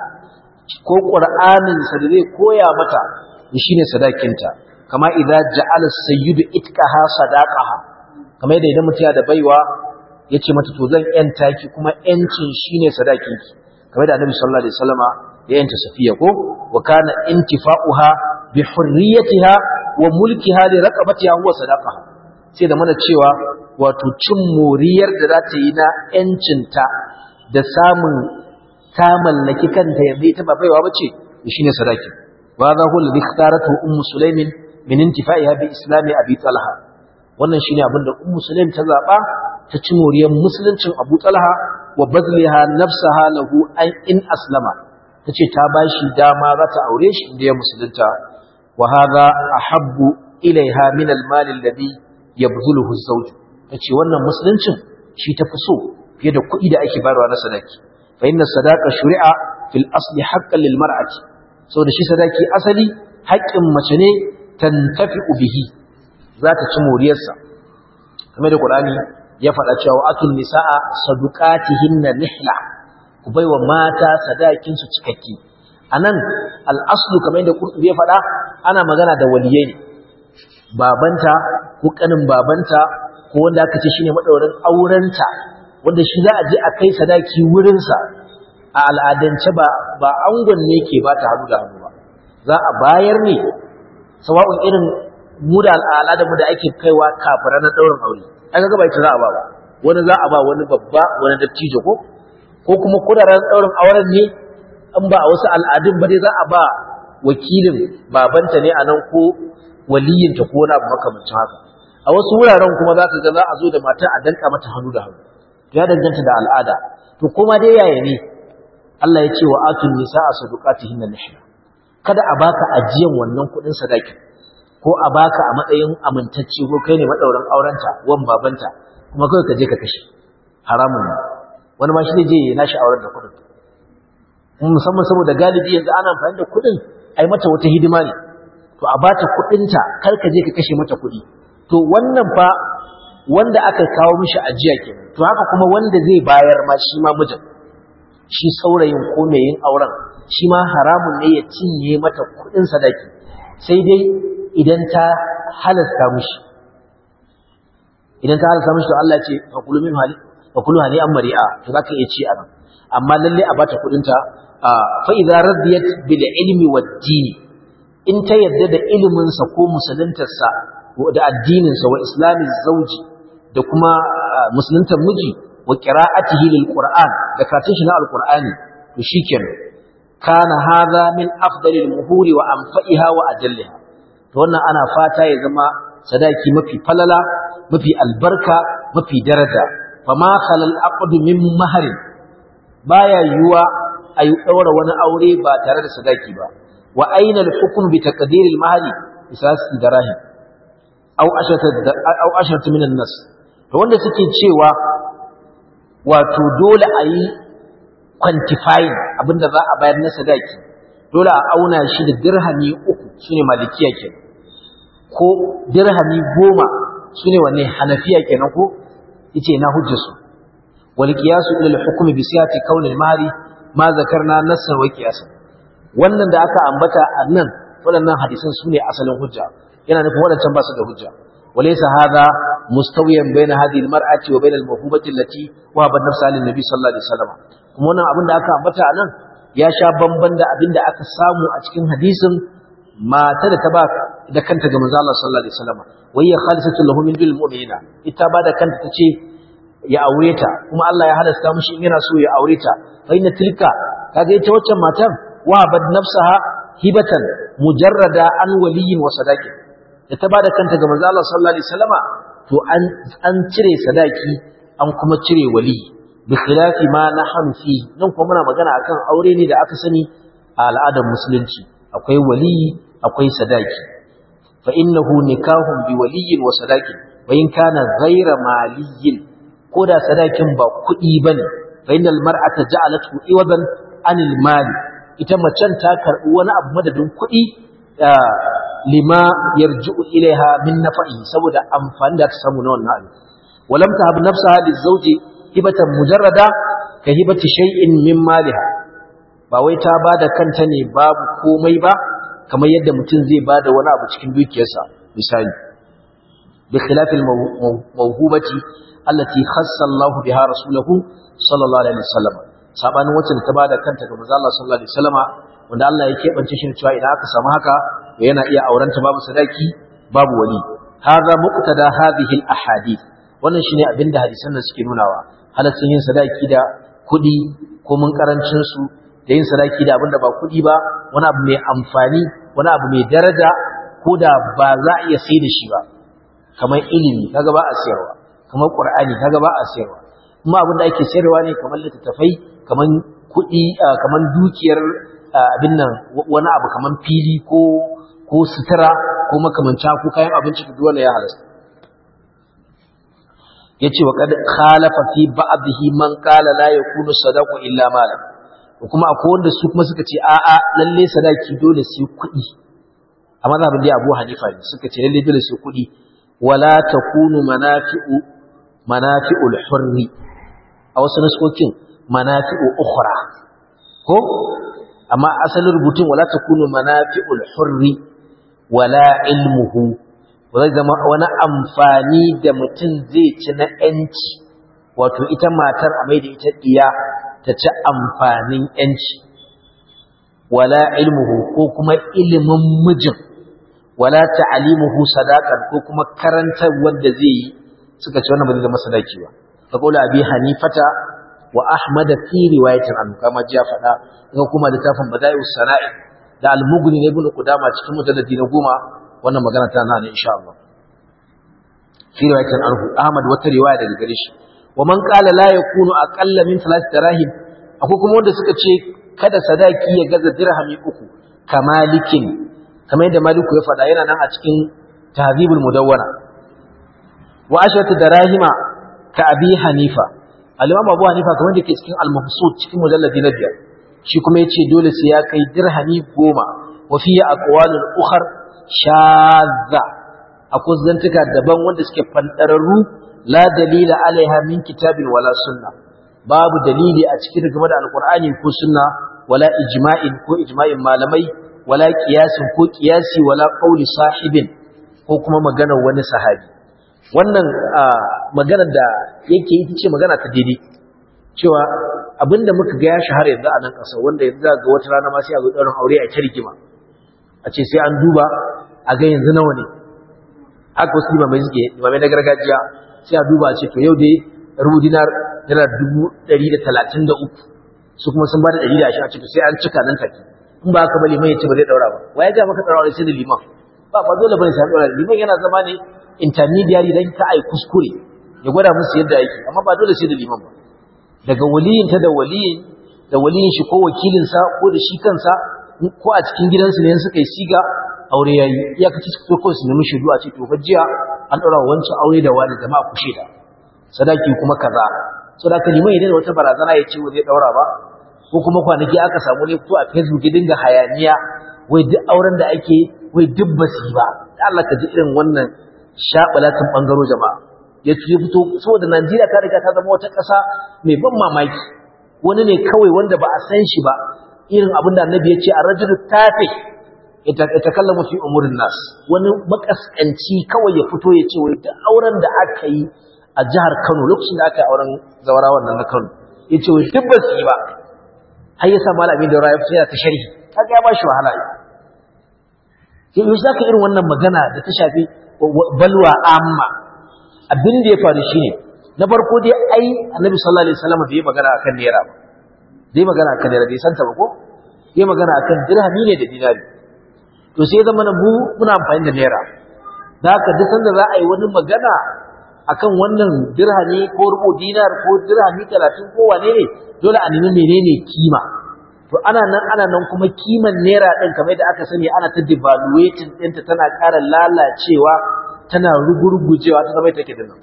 Speaker 1: ko qur'anin sa da zai koya mata shine sadakinta kama idza ja'ala as-sayyidu itqaha sadaqaha kamar yadda idan mutum ya da baiwa yace mata to zan yanta ki kuma yancin shine sadakinki kamar da Annabi sallallahu alaihi wasallama ya yanta Safiya ko wa kana intifa'uha bi hurriyatiha wa mulkiha li raqabatiha huwa sadaqaha sai da mana cewa wato cin moriyar da za ta yi na yancinta da samun ta mallaki kanta yanzu ita ba baiwa bace shine sadaki wa za hu alladhi ikhtaratu ummu sulaimin min intifa'iha bi islami abi talha wannan shine abin da ummu sulaim ta zaba ta ci moriyar musuluncin abu talha wa bazliha nafsaha lahu an in aslama tace ta bashi dama za ta aure shi inda ya musulunta wa hadha ahabbu ilaiha min almal alladhi yabzuluhu az-zawj tace wannan musuluncin shi tafi so fiye da kuɗi da ake bayarwa na sadaki fa inna sadaqa shuri'a fil asli haqqan lil mar'ati saboda shi sadaki asali haƙƙin mace ne tantafi'u bihi za ta ci moriyarsa kamar da Qur'ani ya faɗa cewa atun nisaa sadaqatihinna nihla ku baiwa mata sadakin su cikakki anan al-aslu kamar da Qur'ani ya faɗa ana magana da waliyai ne babanta ko kanin babanta ko wanda aka ce shine madaurin aurenta wanda shi za a je a kai sadaki wurin sa a al'adance ba ba angon ne ke ba ta hannu da hannu ba za a bayar ne sawa'un irin mu da al'ada mu da ake kaiwa kafira na daurin aure an ga bai za a ba ba wani za a ba wani babba wani dattijo ko ko kuma kudaran daurin auren ne an ba a wasu al'adun ba dai za a ba wakilin babanta ne anan ko waliyinta ko wani abu makamancin haka a wasu wuraren kuma za ka ga za a zo da mata a danka mata hannu da hannu ya danganta da al'ada to kuma dai yaya ne Allah ya ce wa atun nisaa sadaqatihinna nihla kada a baka ajiyan wannan kudin sadaki ko a baka a matsayin amintacce ko kai ne madauran aurenta wan babanta kuma kai ka je ka kashe haramun ne wani ma shi ne je ya nashi auren da kudin musamman saboda galibi yanzu ana amfani da kudin ai mata wata hidima ne to a bata kudinta kar ka je ka kashe mata kudi to wannan fa wanda aka kawo mishi ajiya kenan to haka kuma wanda zai bayar ma shi ma mijin shi saurayin ko mai yin auren shi ma haramun ne ya cinye mata kudin sadaki sai dai idan ta halasta mishi idan ta halasta mishi to Allah ya ce faqulu min hali faqulu hali amri'a to zaka iya ci anan amma lalle a bata kudin ta fa idza radiyat bil ilmi wad din in ta yadda da ilimin sa ko musuluntar sa da addinin sa wa islamiz zawji da kuma musuluntar miji wa qira'atihi lil qur'an da karatun shi na alqur'ani to shikenan kana hadha min afdalil muhuri wa anfa'iha wa ajalliha to wannan ana fata ya zama sadaki mafi falala mafi albarka mafi daraja fama khalal aqd min mahrin baya yuwa ayu daura wani aure ba tare da sadaki ba wa aina al-hukm bi taqdir al-mahri isas darahi aw asharata aw asharata min an-nas to wanda suke cewa wato dole ayi quantifying abinda za a bayar na sadaki dole a auna shi da dirhami uku sune malikiya kenan ko dirhami goma sune wanne hanafiya kenan ko yace na hujjarsu wal qiyasu ila al-hukm bi siyati kawn al-mali ma zakarna nassan wa qiyasan wannan da aka ambata annan wadannan hadisan sune asalin hujja yana nufin wadancan ba su da hujja walaysa hadha mustawiyan bayna hadhihi al-mar'ati wa bayna al-mawhubati allati wahabat nafsaha lin-nabi sallallahu alaihi wasallam kuma wannan abin da aka ambata anan ya sha bamban da abin da aka samu a cikin hadisin mata da ta ba da kanta ga manzo Allah sallallahu alaihi wasallam wayya khalisatu lahu min bil mu'minina ita ba da kanta tace ya aure ta kuma Allah ya halasta mishi in yana so ya aure ta fa inna tilka kaga ita waccan matan wa bad nafsaha hibatan mujarrada an waliyin wa sadaqi da ta ba da kanta ga manzo Allah sallallahu alaihi wasallam to an an cire sadaki an kuma cire wali bi khilafi ma nahnu fi nan kuma muna magana akan aure ne da aka sani a al'adar musulunci akwai wali akwai sadaki fa innahu nikahun bi waliyin wa sadaqi wa in kana ghayra maliyin koda sadakin ba kudi bane fa innal mar'ata ja'alatu iwadan anil mali ita macen ta karbi wani abu madadin kudi lima yarji'u ilaiha min nafa'i saboda amfani da ta samu na wannan abin walam tahab nafsaha lizawji hibatan mujarrada ka hibati shay'in min maliha ba wai ta bada kanta ne babu komai ba kamar yadda mutum zai bada wani abu cikin dukiyarsa misali bi khilafil mawhubati allati khassa Allah biha rasulahu sallallahu alaihi wasallam sabanin wacce ta bada kanta ga manzo Allah sallallahu alaihi wasallama wanda Allah ya keɓance shi cewa idan aka samu haka yana iya aurenta babu sadaki babu wali hadha muqtada hadhihi al-ahadith wannan shine abinda hadisan nan suke nunawa halaccin yin sadaki da kuɗi ko mun karancin su da yin sadaki da abinda ba kuɗi ba wani abu mai amfani wani abu mai daraja ko da ba za a iya sai da shi ba kamar ilimi kaga ba a sayarwa kamar qur'ani kaga ba a sayarwa kuma abinda ake sayarwa ne kamar littattafai kamar kuɗi kamar dukiyar abin nan wani abu kaman fili ko ko sutura ko makamanta ko kayan abinci da dole ya halasta yace wa kad khalafa fi ba'dhi man qala la yakunu sadaqu illa malan kuma akwai wanda su kuma suka ce a a lalle sadaki dole sai kuɗi amma zabin dai Abu Hanifa ne suka ce lalle dole sai kuɗi wala takunu manafi'u manafi'ul hurri a wasu nuskokin manafi'u ukhra ko amma asalin rubutun wala takunu manafi'ul hurri wala ilmuhu wai zama wani amfani da mutum zai ci na yanci wato ita matar a mai da ita diya ta ci amfanin yanci wala ilmuhu ko kuma ilimin mijin wala ta'limuhu sadaqan ko kuma karantar wanda zai yi suka ce wannan ba zai zama sadaki ba fa qala abi hanifata wa ahmad fi riwayatin an kama ji fada ga kuma littafin bada'ius sana'i da al-mughni ibn qudama cikin mujalladi na goma wannan magana ta nan insha Allah fi riwayatin anhu ahmad wata riwaya daga gare shi wa man qala la yakunu aqalla min thalath dirahim akwai kuma wanda suka ce kada sadaki ya gaza dirhami uku kamalikin kamar yadda maliku ya fada yana nan a cikin tahdhibul mudawwana wa ashratu dirahima ka abi hanifa al-imam Abu Hanifa kamar da ke cikin al-Mabsut cikin mujalladi na biyar shi kuma yace dole sai ya kai dirhami goma wa fiya aqwalul ukhar shadza akwai zantuka daban wanda suke fandararru la dalila alaiha min kitabin wala sunna babu dalili a cikin game da alqur'ani ko sunna wala ijma'in ko ijma'in malamai wala qiyasin ko qiyasi wala qauli sahibin ko kuma maganar wani sahabi wannan magana da yake yi ce magana ta daidai cewa abinda muka ga ya shahara yanzu a nan ƙasa wanda yanzu ga wata rana ma sai a zo ɗaurin aure a ta rigima a ce sai an duba a ga yanzu nawa ne haka wasu limamai suke limamai na gargajiya sai a duba a ce to yau dai rubu dinar yana dubu ɗari da talatin da uku su kuma sun ba da ɗari da ashirin a ce to sai an cika nan take in ba haka ba liman ya ce ba zai ɗaura ba wa ya ga maka ɗaura aure sai da liman ba ba dole bane sai an ɗaura liman yana zama ne intermediary dan ka ai kuskure ya gwada musu yadda yake amma ba dole sai da liman ba daga waliyin ta da waliyin da waliyin shi ko wakilin sa ko da shi kansa ko a cikin gidansu ne suka yi siga aure yayi iya kace su ko su nemi shudu a ce to fajiya an daura wancan aure da wani jama'a ku sheda sadaki kuma kaza sadaka liman idan wata barazana ya ce zai daura ba ko kuma kwanaki aka samu ne ko a Facebook dinga hayaniya wai duk auren da ake wai duk basu ba Allah ka ji irin wannan shaɓalatin ɓangaro jama'a ya fito saboda Najeriya ta riga ta zama wata ƙasa mai ban mamaki wani ne kawai wanda ba a san shi ba irin abin da annabi ya ce a rajulu tafi ya takallama fi umurin nas wani makaskanci kawai ya fito ya ce wai da auren da aka yi a jihar Kano lokacin da aka yi auren zawara wannan na Kano ya ce wai duk ba su yi ba har ya sa malami da rayuwa sai ta sharhi kaga ya ba shi wahala yau zaka irin wannan magana da ta shafi balwa amma abin da ya faru shine na farko dai ai annabi sallallahu alaihi wasallam bai magana akan naira ba bai magana akan naira bai santa ba ko bai magana akan dirhami ne da dinari to sai zama mu muna amfani da naira da haka duk sanda za a yi wani magana akan wannan dirhami ko rubu dinar ko dirhami talatin ko wane ne dole a nemi menene kima to ana nan ana nan kuma kiman naira din kamar da aka sani ana ta devaluating ɗinta tana ƙara lalacewa tana rugurgujewa ta zama take da nan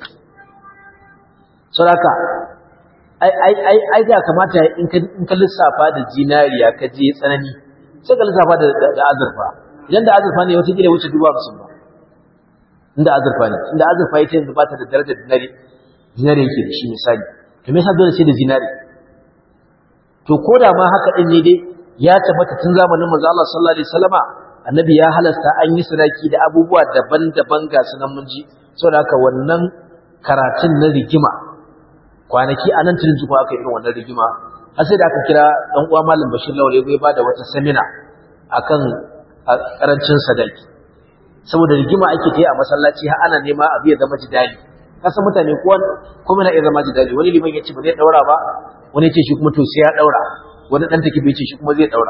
Speaker 1: saboda ai ai ai ai ga kamata in ka in ka lissafa da zinariya ka je tsanani sai ka lissafa da da azurfa idan da azurfa ne wata gida wuce dubu hamsin ba inda azurfa ne inda azurfa ita yanzu ba ta da darajar dinari dinari yake da shi misali to me yasa dole sai da zinari to koda ma haka din ne dai ya tabbata tun zamanin manzo Allah sallallahu alaihi wasallama annabi ya halasta an yi sadaki da abubuwa daban-daban ga sunan mun ji saboda haka wannan karatun na rigima kwanaki anan tun zuwa aka irin wannan rigima har sai da aka kira dan uwa malam Bashir Lawal ya bada wata seminar akan karancin sadaki saboda rigima ake ta yi a masallaci har ana nema abu ya zama jidali kasan mutane ko kuma na iya zama jidali wani liman ya ce ba zai daura ba wani ya ce shi kuma to sai ya daura wani dan take bai ce shi kuma zai daura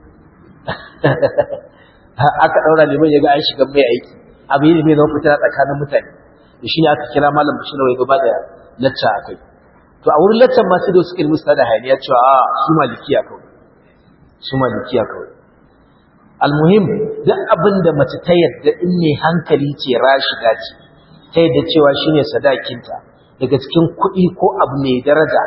Speaker 1: aka daura liman ya ga an shiga mai aiki abu ne mai zama fitina tsakanin mutane da shi ne aka kira malam Bashir Lawal ya bada lacca akai to a wurin laccan ma sai da suka yi musu da hayaniya cewa a su malikiya kawai su malikiya kawai almuhim duk abin da mace ta yadda in ne hankali ce rashida ce ta yadda cewa shine sadakinta daga cikin kuɗi ko abu mai daraja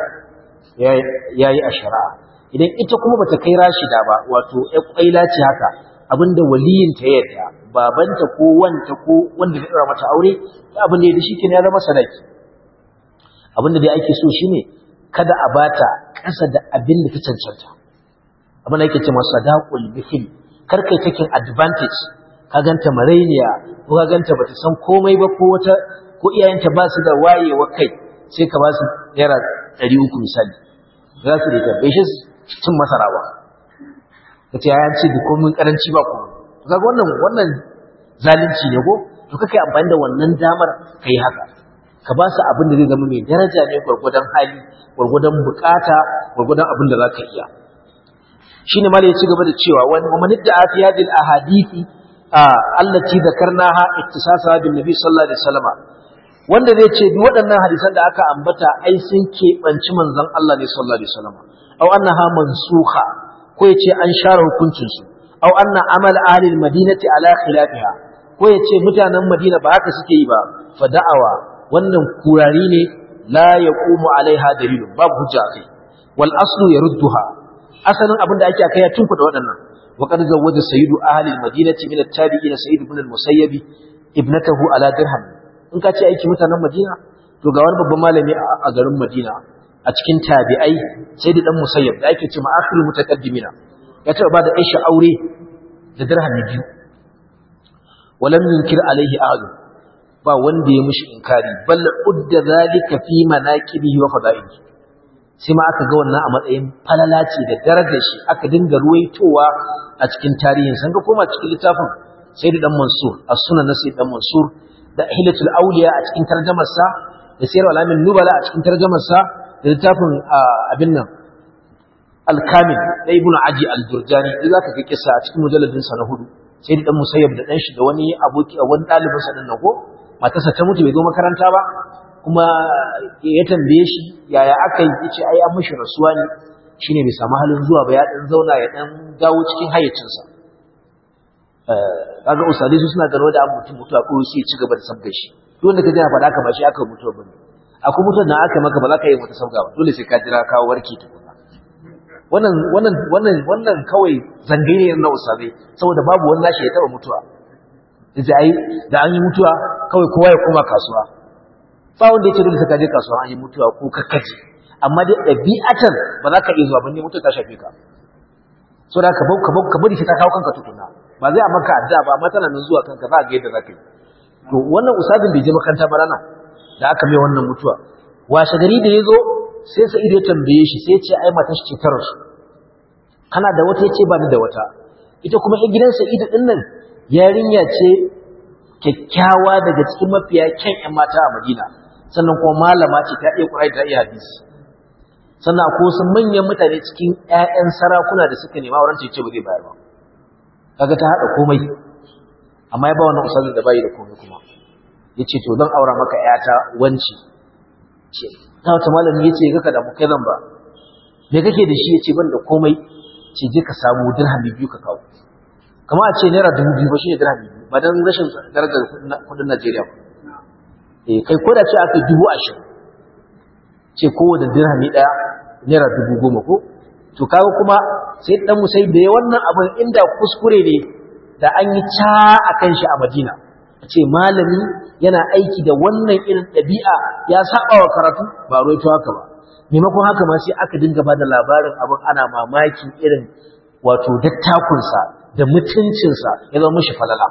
Speaker 1: yayi a shari'a idan ita kuma bata kai rashida ba wato ƴar kwaila ce haka abinda waliyinta ya yadda babanta ko wanta ko wanda ya dora mata aure abin da ya da shikenan ya zama sadaki abin da dai ake so shine kada a bata ƙasa da abin da ta cancanta abin da yake cewa sadaqul mithl kar kai taking advantage ka ganta marainiya ko ka ganta bata san komai ba ko wata ko iyayenta ba su da wayewa kai sai ka ba su naira ɗari uku misali za su rika bai shi cin masara ba kace ya ce da komai karanci ba ko kaga wannan wannan zalunci ne ko to kake amfani da wannan damar kai haka ka ba su abin da zai zama mai daraja ne gurgudan hali gurgudan bukata gurgudan abin da zaka iya shine malai ya ci gaba da cewa wani manidda fi hadhihi al-ahadithi allati dhakarnaha ittisasa bin nabi sallallahu alaihi wasallam wanda zai ce duk waɗannan hadisan da aka ambata ai sun keɓanci manzon Allah ne sallallahu alaihi wasallam aw annaha mansukha ko yace an share hukuncin su aw anna amal ahli al-madinati ala khilafiha ko yace mutanen Madina ba haka suke yi ba fa da'awa wannan kurari ne la yaqumu alaiha dalilun babu hujja kai wal aslu yarudduha asalin abin da ake akai ya tunku da waɗannan wa qad zawwaja sayyidu ahli al-madinati min at-tabi'in sayyid ibn al-musayyib ibnatahu ala dirham in ka ce aiki mutanen Madina to ga wani babban malami a garin Madina a cikin tabi'ai sayyid dan musayyib da ake cewa akhirul mutaqaddimina ya taba bada aisha aure da dirham biyu walam yunkir alaihi ahad ba wanda ya mishi inkari bal udda zalika fi manaqibihi wa fada'ihi sai ma aka ga wannan a matsayin falalaci da darajar shi aka dinga ruwaitowa a cikin tarihin san ga koma cikin littafin sayyid dan mansur as-sunan na sayyid dan mansur da hilatul awliya a cikin tarjumar sa da sirr alamin nubala a cikin tarjumar sa da littafin abin nan al-kamil da ibnu aji al-jurjani da zaka ga kissa a cikin mujalladin sa na hudu sayyid dan musayyib da dan shi da wani aboki a wani dalibin sa din nan ko matarsa ta mutu bai zo makaranta ba kuma ya tambaye shi yaya aka yi yace ai an mishi rasuwa ne shine bai samu halin zuwa ba ya dan zauna ya dan dawo cikin hayyacinsa kaga usali su suna gano da an mutum mutuwa ko su ci gaba da sabgar shi duk wanda ka ji na faɗa ka ba shi aka mutuwa bane akwai mutuwar da aka maka ba za ka yi wata sabga ba dole sai ka jira kawo warke tukuna wannan wannan wannan wannan kawai zangaye ne na usali saboda babu wani nashi ya taba mutuwa yace ai da an yi mutuwa kawai kowa ya koma kasuwa ba wanda yake dole sai ka je kasuwa an yi mutuwa ko kakkaje amma dai dabi'atan ba za ka iya zuwa bane mutuwa ta shafe ka so da ka ka ka bari sai ka kawo kanka tukuna ba zai maka adda ba amma tana nan zuwa kanka za ga yadda za ka yi to wannan usadin bai je makaranta ba rana da aka mai wannan mutuwa washe gari da yazo sai Sa'id ya tambaye shi sai ya ce ai matar shi ce ta rasu kana da wata yace ba ni da wata ita kuma a gidan Sa'id din nan yarinya ce kyakkyawa daga cikin mafiya kyan ƴan mata a Madina sannan kuma malama ce ta iya Qur'ani ta iya hadisi sannan akwai wasu manyan mutane cikin ƴaƴan sarakuna da suka nema auren ta yace ba zai bayar ba kaga ta hada komai amma ya ba wannan ustazin da bai da komai kuma yace to dan aura maka ƴata wanci ce ta wata malami yace ga ka da mu kai zan ba me kake da shi yace ban da komai ce je ka samu dirhami biyu ka kawo kamar a ce naira dubu biyu ba shi ne dirhami biyu ba dan rashin darajar kudin Najeriya ba eh kai ko da ce aka dubu ashirin ce kowane dirhami daya naira dubu goma ko to kawo kuma sai dan musai da wannan abin inda kuskure ne da an yi ca a kan shi a Madina a ce malami yana aiki da wannan irin ɗabi'a ya saba wa karatu ba roito haka ba maimakon haka ma sai aka dinga ba da labarin abin ana mamakin irin wato dattakunsa da mutuncinsa ya zama mashi falala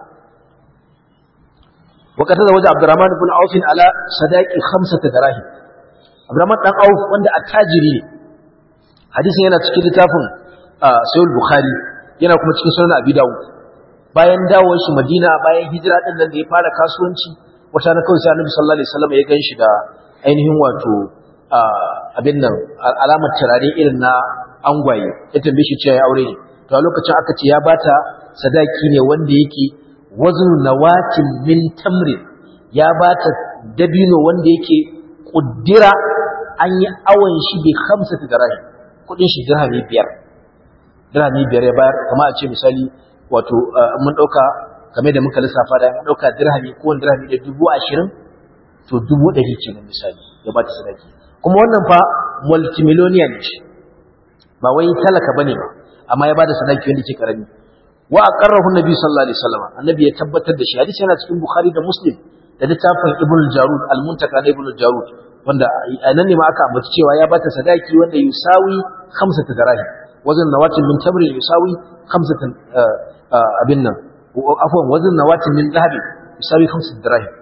Speaker 1: wakata da waje Abdurrahman ibn Auf ala sadaqi khamsata dirahim Abdurrahman dan Auf wanda attajiri ne hadisin yana cikin littafin Sahih Bukhari yana kuma cikin Sunan Abi Dawud bayan dawowar shi Madina bayan hijira din nan da ya fara kasuwanci wata na kawai sai Annabi sallallahu alaihi wasallam ya ganshi da ainihin wato abin nan alamar turare irin na angwaye ya tambaye shi cewa ya aure ne to a lokacin aka ce ya bata sadaki ne wanda yake waznu nawatin min tamrin ya bata dabino wanda yake kuddira an yi awon shi bi khamsati dirham kudin shi dirhami biyar dirhami biyar ya bayar kamar a ce misali wato mun dauka game da muka lissafa da mun dauka dirhami ko wani dirhami da dubu ashirin to dubu ɗari ce na misali ya bata sadaki kuma wannan fa multimillionaire ne ba wai talaka bane ba amma ya bada sadaki wanda ke karami wa aqarrahu nabi sallallahu alaihi wasallam annabi ya tabbatar da shi hadisi yana cikin bukhari da muslim da littafin ibn al-jarud al-muntaka da ibn al-jarud wanda anan ne ma aka ambaci cewa ya bata sadaki wanda yusawi khamsata dirahim wazn nawatin min tamr yusawi khamsatan abin nan afwan wazn nawatin min dhahab yusawi khamsata dirahim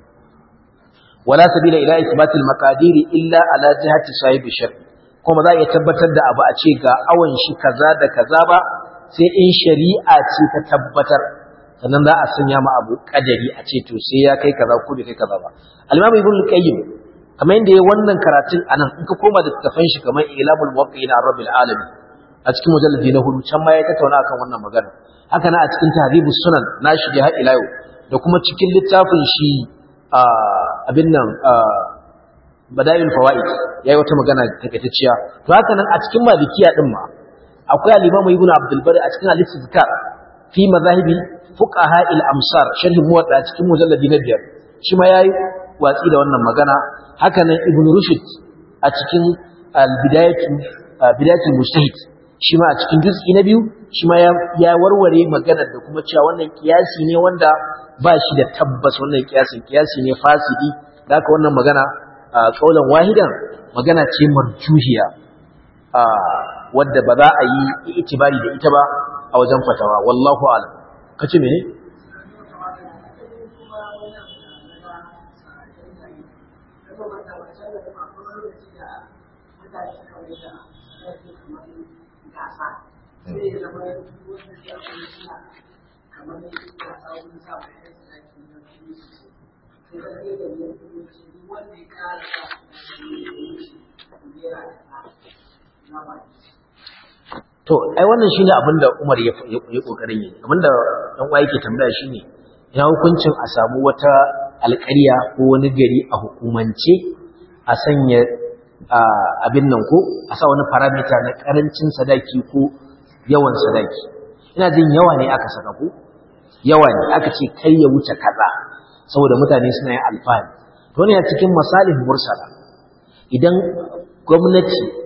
Speaker 1: wala sabila ila ithbat al-maqadir illa ala jihati sahib ash-shar kuma za a iya tabbatar da abu a ce ga awon shi kaza da kaza ba sai in shari'a ce ta tabbatar sannan za a sanya ma abu kadari a ce to sai ya kai kaza ko bai kai kaza ba al-imam ibn al-qayyim kamar yadda yayin wannan karatun anan in ka koma da tafan shi kamar ilamul muwaqqi'in ar-rabbil alamin a cikin mujalladi na hudu can ma ya tattauna akan wannan magana haka na a cikin tahdhibus sunan na shi da har ila yau da kuma cikin littafin shi abin nan bada'il fawaid yayi wata magana takaitacciya to haka nan a cikin malikiya din ma akwai al-imam ibnu abdul bari a cikin al-istizkar fi mazahibi fuqaha al-amsar sharh muwatta cikin mujalladi na biyar shi ma yayi watsi da wannan magana haka nan ibnu rushd a cikin al-bidayatu bidayatul mujtahid shi ma a cikin juz'i na biyu shi ma ya warware magana da kuma cewa wannan kiyasi ne wanda ba shi da tabbas wannan kiyasin kiyasi ne fasidi da haka wannan magana kaulan wahidan magana ce marjuhiya wadda ba za a yi itibari da ita ba a wajen fatawa wallahu a'lam kace mene to ai wannan shine abinda Umar ya ya kokarin yi abinda dan uwa yake tambaya shine ina hukuncin a samu wata alƙarya ko wani gari a hukumance a sanya abin nan ko a sa wani parameter na karancin sadaki ko yawan sadaki ina jin yawa ne aka saka ko yawa ne aka ce kai ya wuce kaza saboda mutane suna yin alfahari to ne a cikin masalih mursala idan gwamnati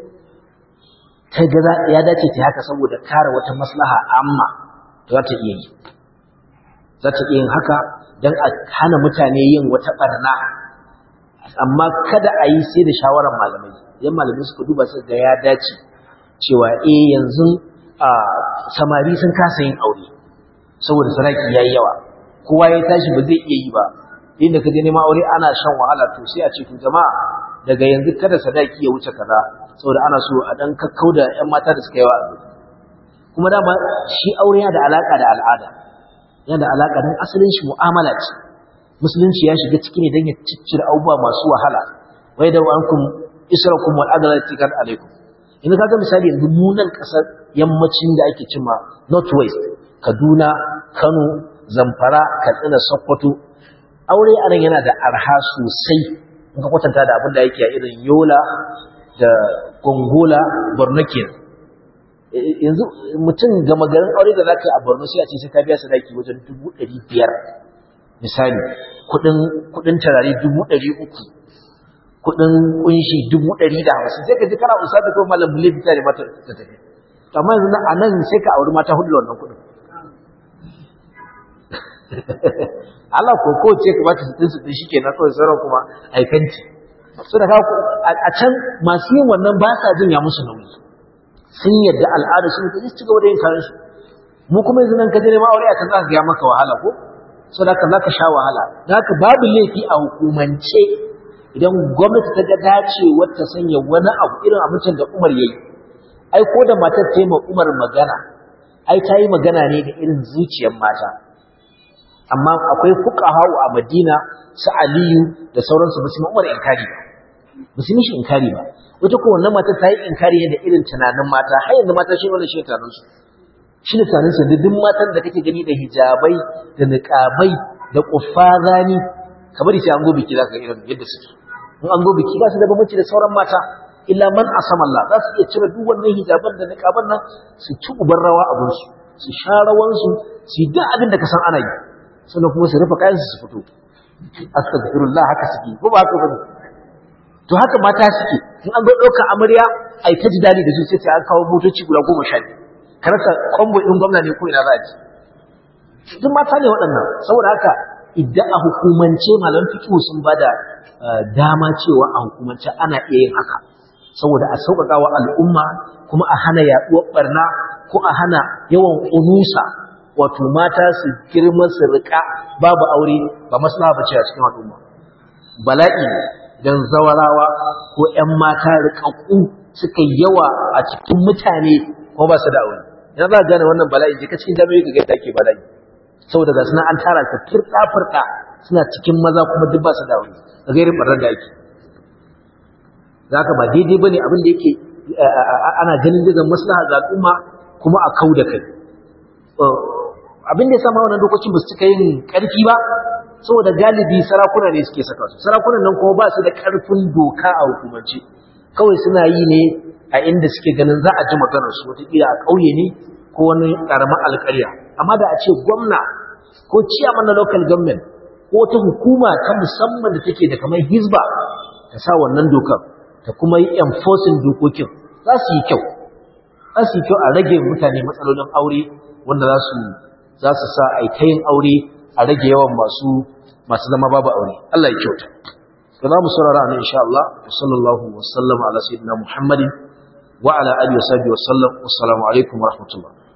Speaker 1: ta ga ya dace ta haka saboda kare wata maslaha amma to za ta iya yi za ta iya yin haka don a hana mutane yin wata barna amma kada a yi sai da shawarar malamai idan malamai suka duba su ga ya dace cewa eh yanzu samari sun kasa yin aure saboda sadaki yayi yawa kowa ya tashi ba zai iya yi ba inda ka je neman aure ana shan wahala to sai a ce to jama'a daga yanzu kada sadaki ya wuce kaza saboda ana so a dan kakkauda ƴan mata da suka yi wa kuma dama shi aure yana da alaka da al'ada yana da alaka dan asalin shi mu'amala ce musulunci ya shiga ciki ne dan ya ciccire abubuwa masu wahala wai da wankum israkum wal adalati kan alaikum in kaga misali yanzu mu nan kasar yammacin da ake cewa northwest Kaduna Kano Zamfara Katsina Sokoto aure anan yana da arha sosai in ka kwatanta da abin da yake a irin Yola da Gongola Borno kenan yanzu mutum gama garin aure da zaka yi a Borno sai a ce sai ka biya sadaki wajen dubu ɗari biyar misali kudin kudin tarare dubu ɗari uku kudin kunshi dubu ɗari da hamsin sai ka ji kana usa da kuma malam bulle fita da mata ta tafi amma yanzu a nan sai ka auri mata hudu wannan kudin Allah ko ko ce ka bata sittin sittin shikenan kawai sauran kuma aikanci so da kawo a can masu yin wannan ba sa jin ya musu nauyi sun yadda al'ada su ne su ci gaba da yin kayan su mu kuma yanzu nan ka je neman aure a kan za ka ga maka wahala ko so da za ka sha wahala da haka babu laifi a hukumance idan gwamnati ta ga dacewar ta sanya wani abu irin abincin da Umar yayi ai ko da matar ta yi ma Umar magana ai ta yi magana ne da irin zuciyar mata amma akwai fuqaha a Madina su Aliyu da sauransu ba su Umar inkari ba ba su mishi inkari ba wata ko wannan mata ta yi inkari ne da irin tunanin mata har yanzu mata shi wannan shi tunanin su shi ne tunanin su duk matan da kake gani da hijabai da niqabai da kuffazani kamar sai an go biki zaka ga irin yadda suke in an go biki ba su da bambanci da sauran mata illa man asama Allah za su iya cire duk wannan hijaban da niqaban nan su ci uban rawa abun su su sha rawan su su duk abin da ka san ana yi sannan kuma su rufe kayan su su fito astaghfirullah haka suke ko ba haka bane to haka mata suke in an zo ɗaukar amarya ai ta jidali da su sai an kawo motoci guda goma sha biyu karasa kwambo ɗin gwamna ne ko ina za a ji duk mata ne waɗannan saboda haka idan a hukumance malam fiqh sun bada dama cewa a hukumance ana iya yin haka saboda a sauƙaƙa wa al'umma kuma a hana yaɗuwar barna ko a hana yawan unusa wato mata su girma su riƙa babu aure ba maslaha bace a cikin al'umma bala'i dan zawarawa ko ƴan mata riƙaƙu suka yawa a cikin mutane ko ba su da aure ina za ka gane wannan bala'i je ka cikin jami'ai ka ga yadda ake bala'i saboda ga suna an tara ta firɗa firɗa suna cikin maza kuma duk ba su da aure ga irin barnar da ake zaka ba daidai bane abin da yake ana ganin zai zama maslaha ga al'umma kuma a kau da kai abin da ya sama wannan dokokin ba su cika yin ƙarfi ba saboda galibi sarakuna ne suke saka su sarakunan nan kuma ba su da ƙarfin doka a hukumance kawai suna yi ne a inda suke ganin za a ji maganar su wataƙila a ƙauye ne ko wani ƙaramin alƙarya amma da a ce gwamna ko ciyaman na local government ko ta hukuma ta musamman da take da kamar hizba ta sa wannan dokar ta kuma yi enforcing dokokin za su yi kyau za su yi kyau a rage mutane matsalolin aure wanda za su za su sa a ta yin aure a rage yawan masu masu zama babu aure Allah ya kyauta to za mu saurara ne insha Allah sallallahu wa sallama ala sayyidina Muhammadin wa ala alihi wa sahbihi wa sallam assalamu alaikum wa rahmatullah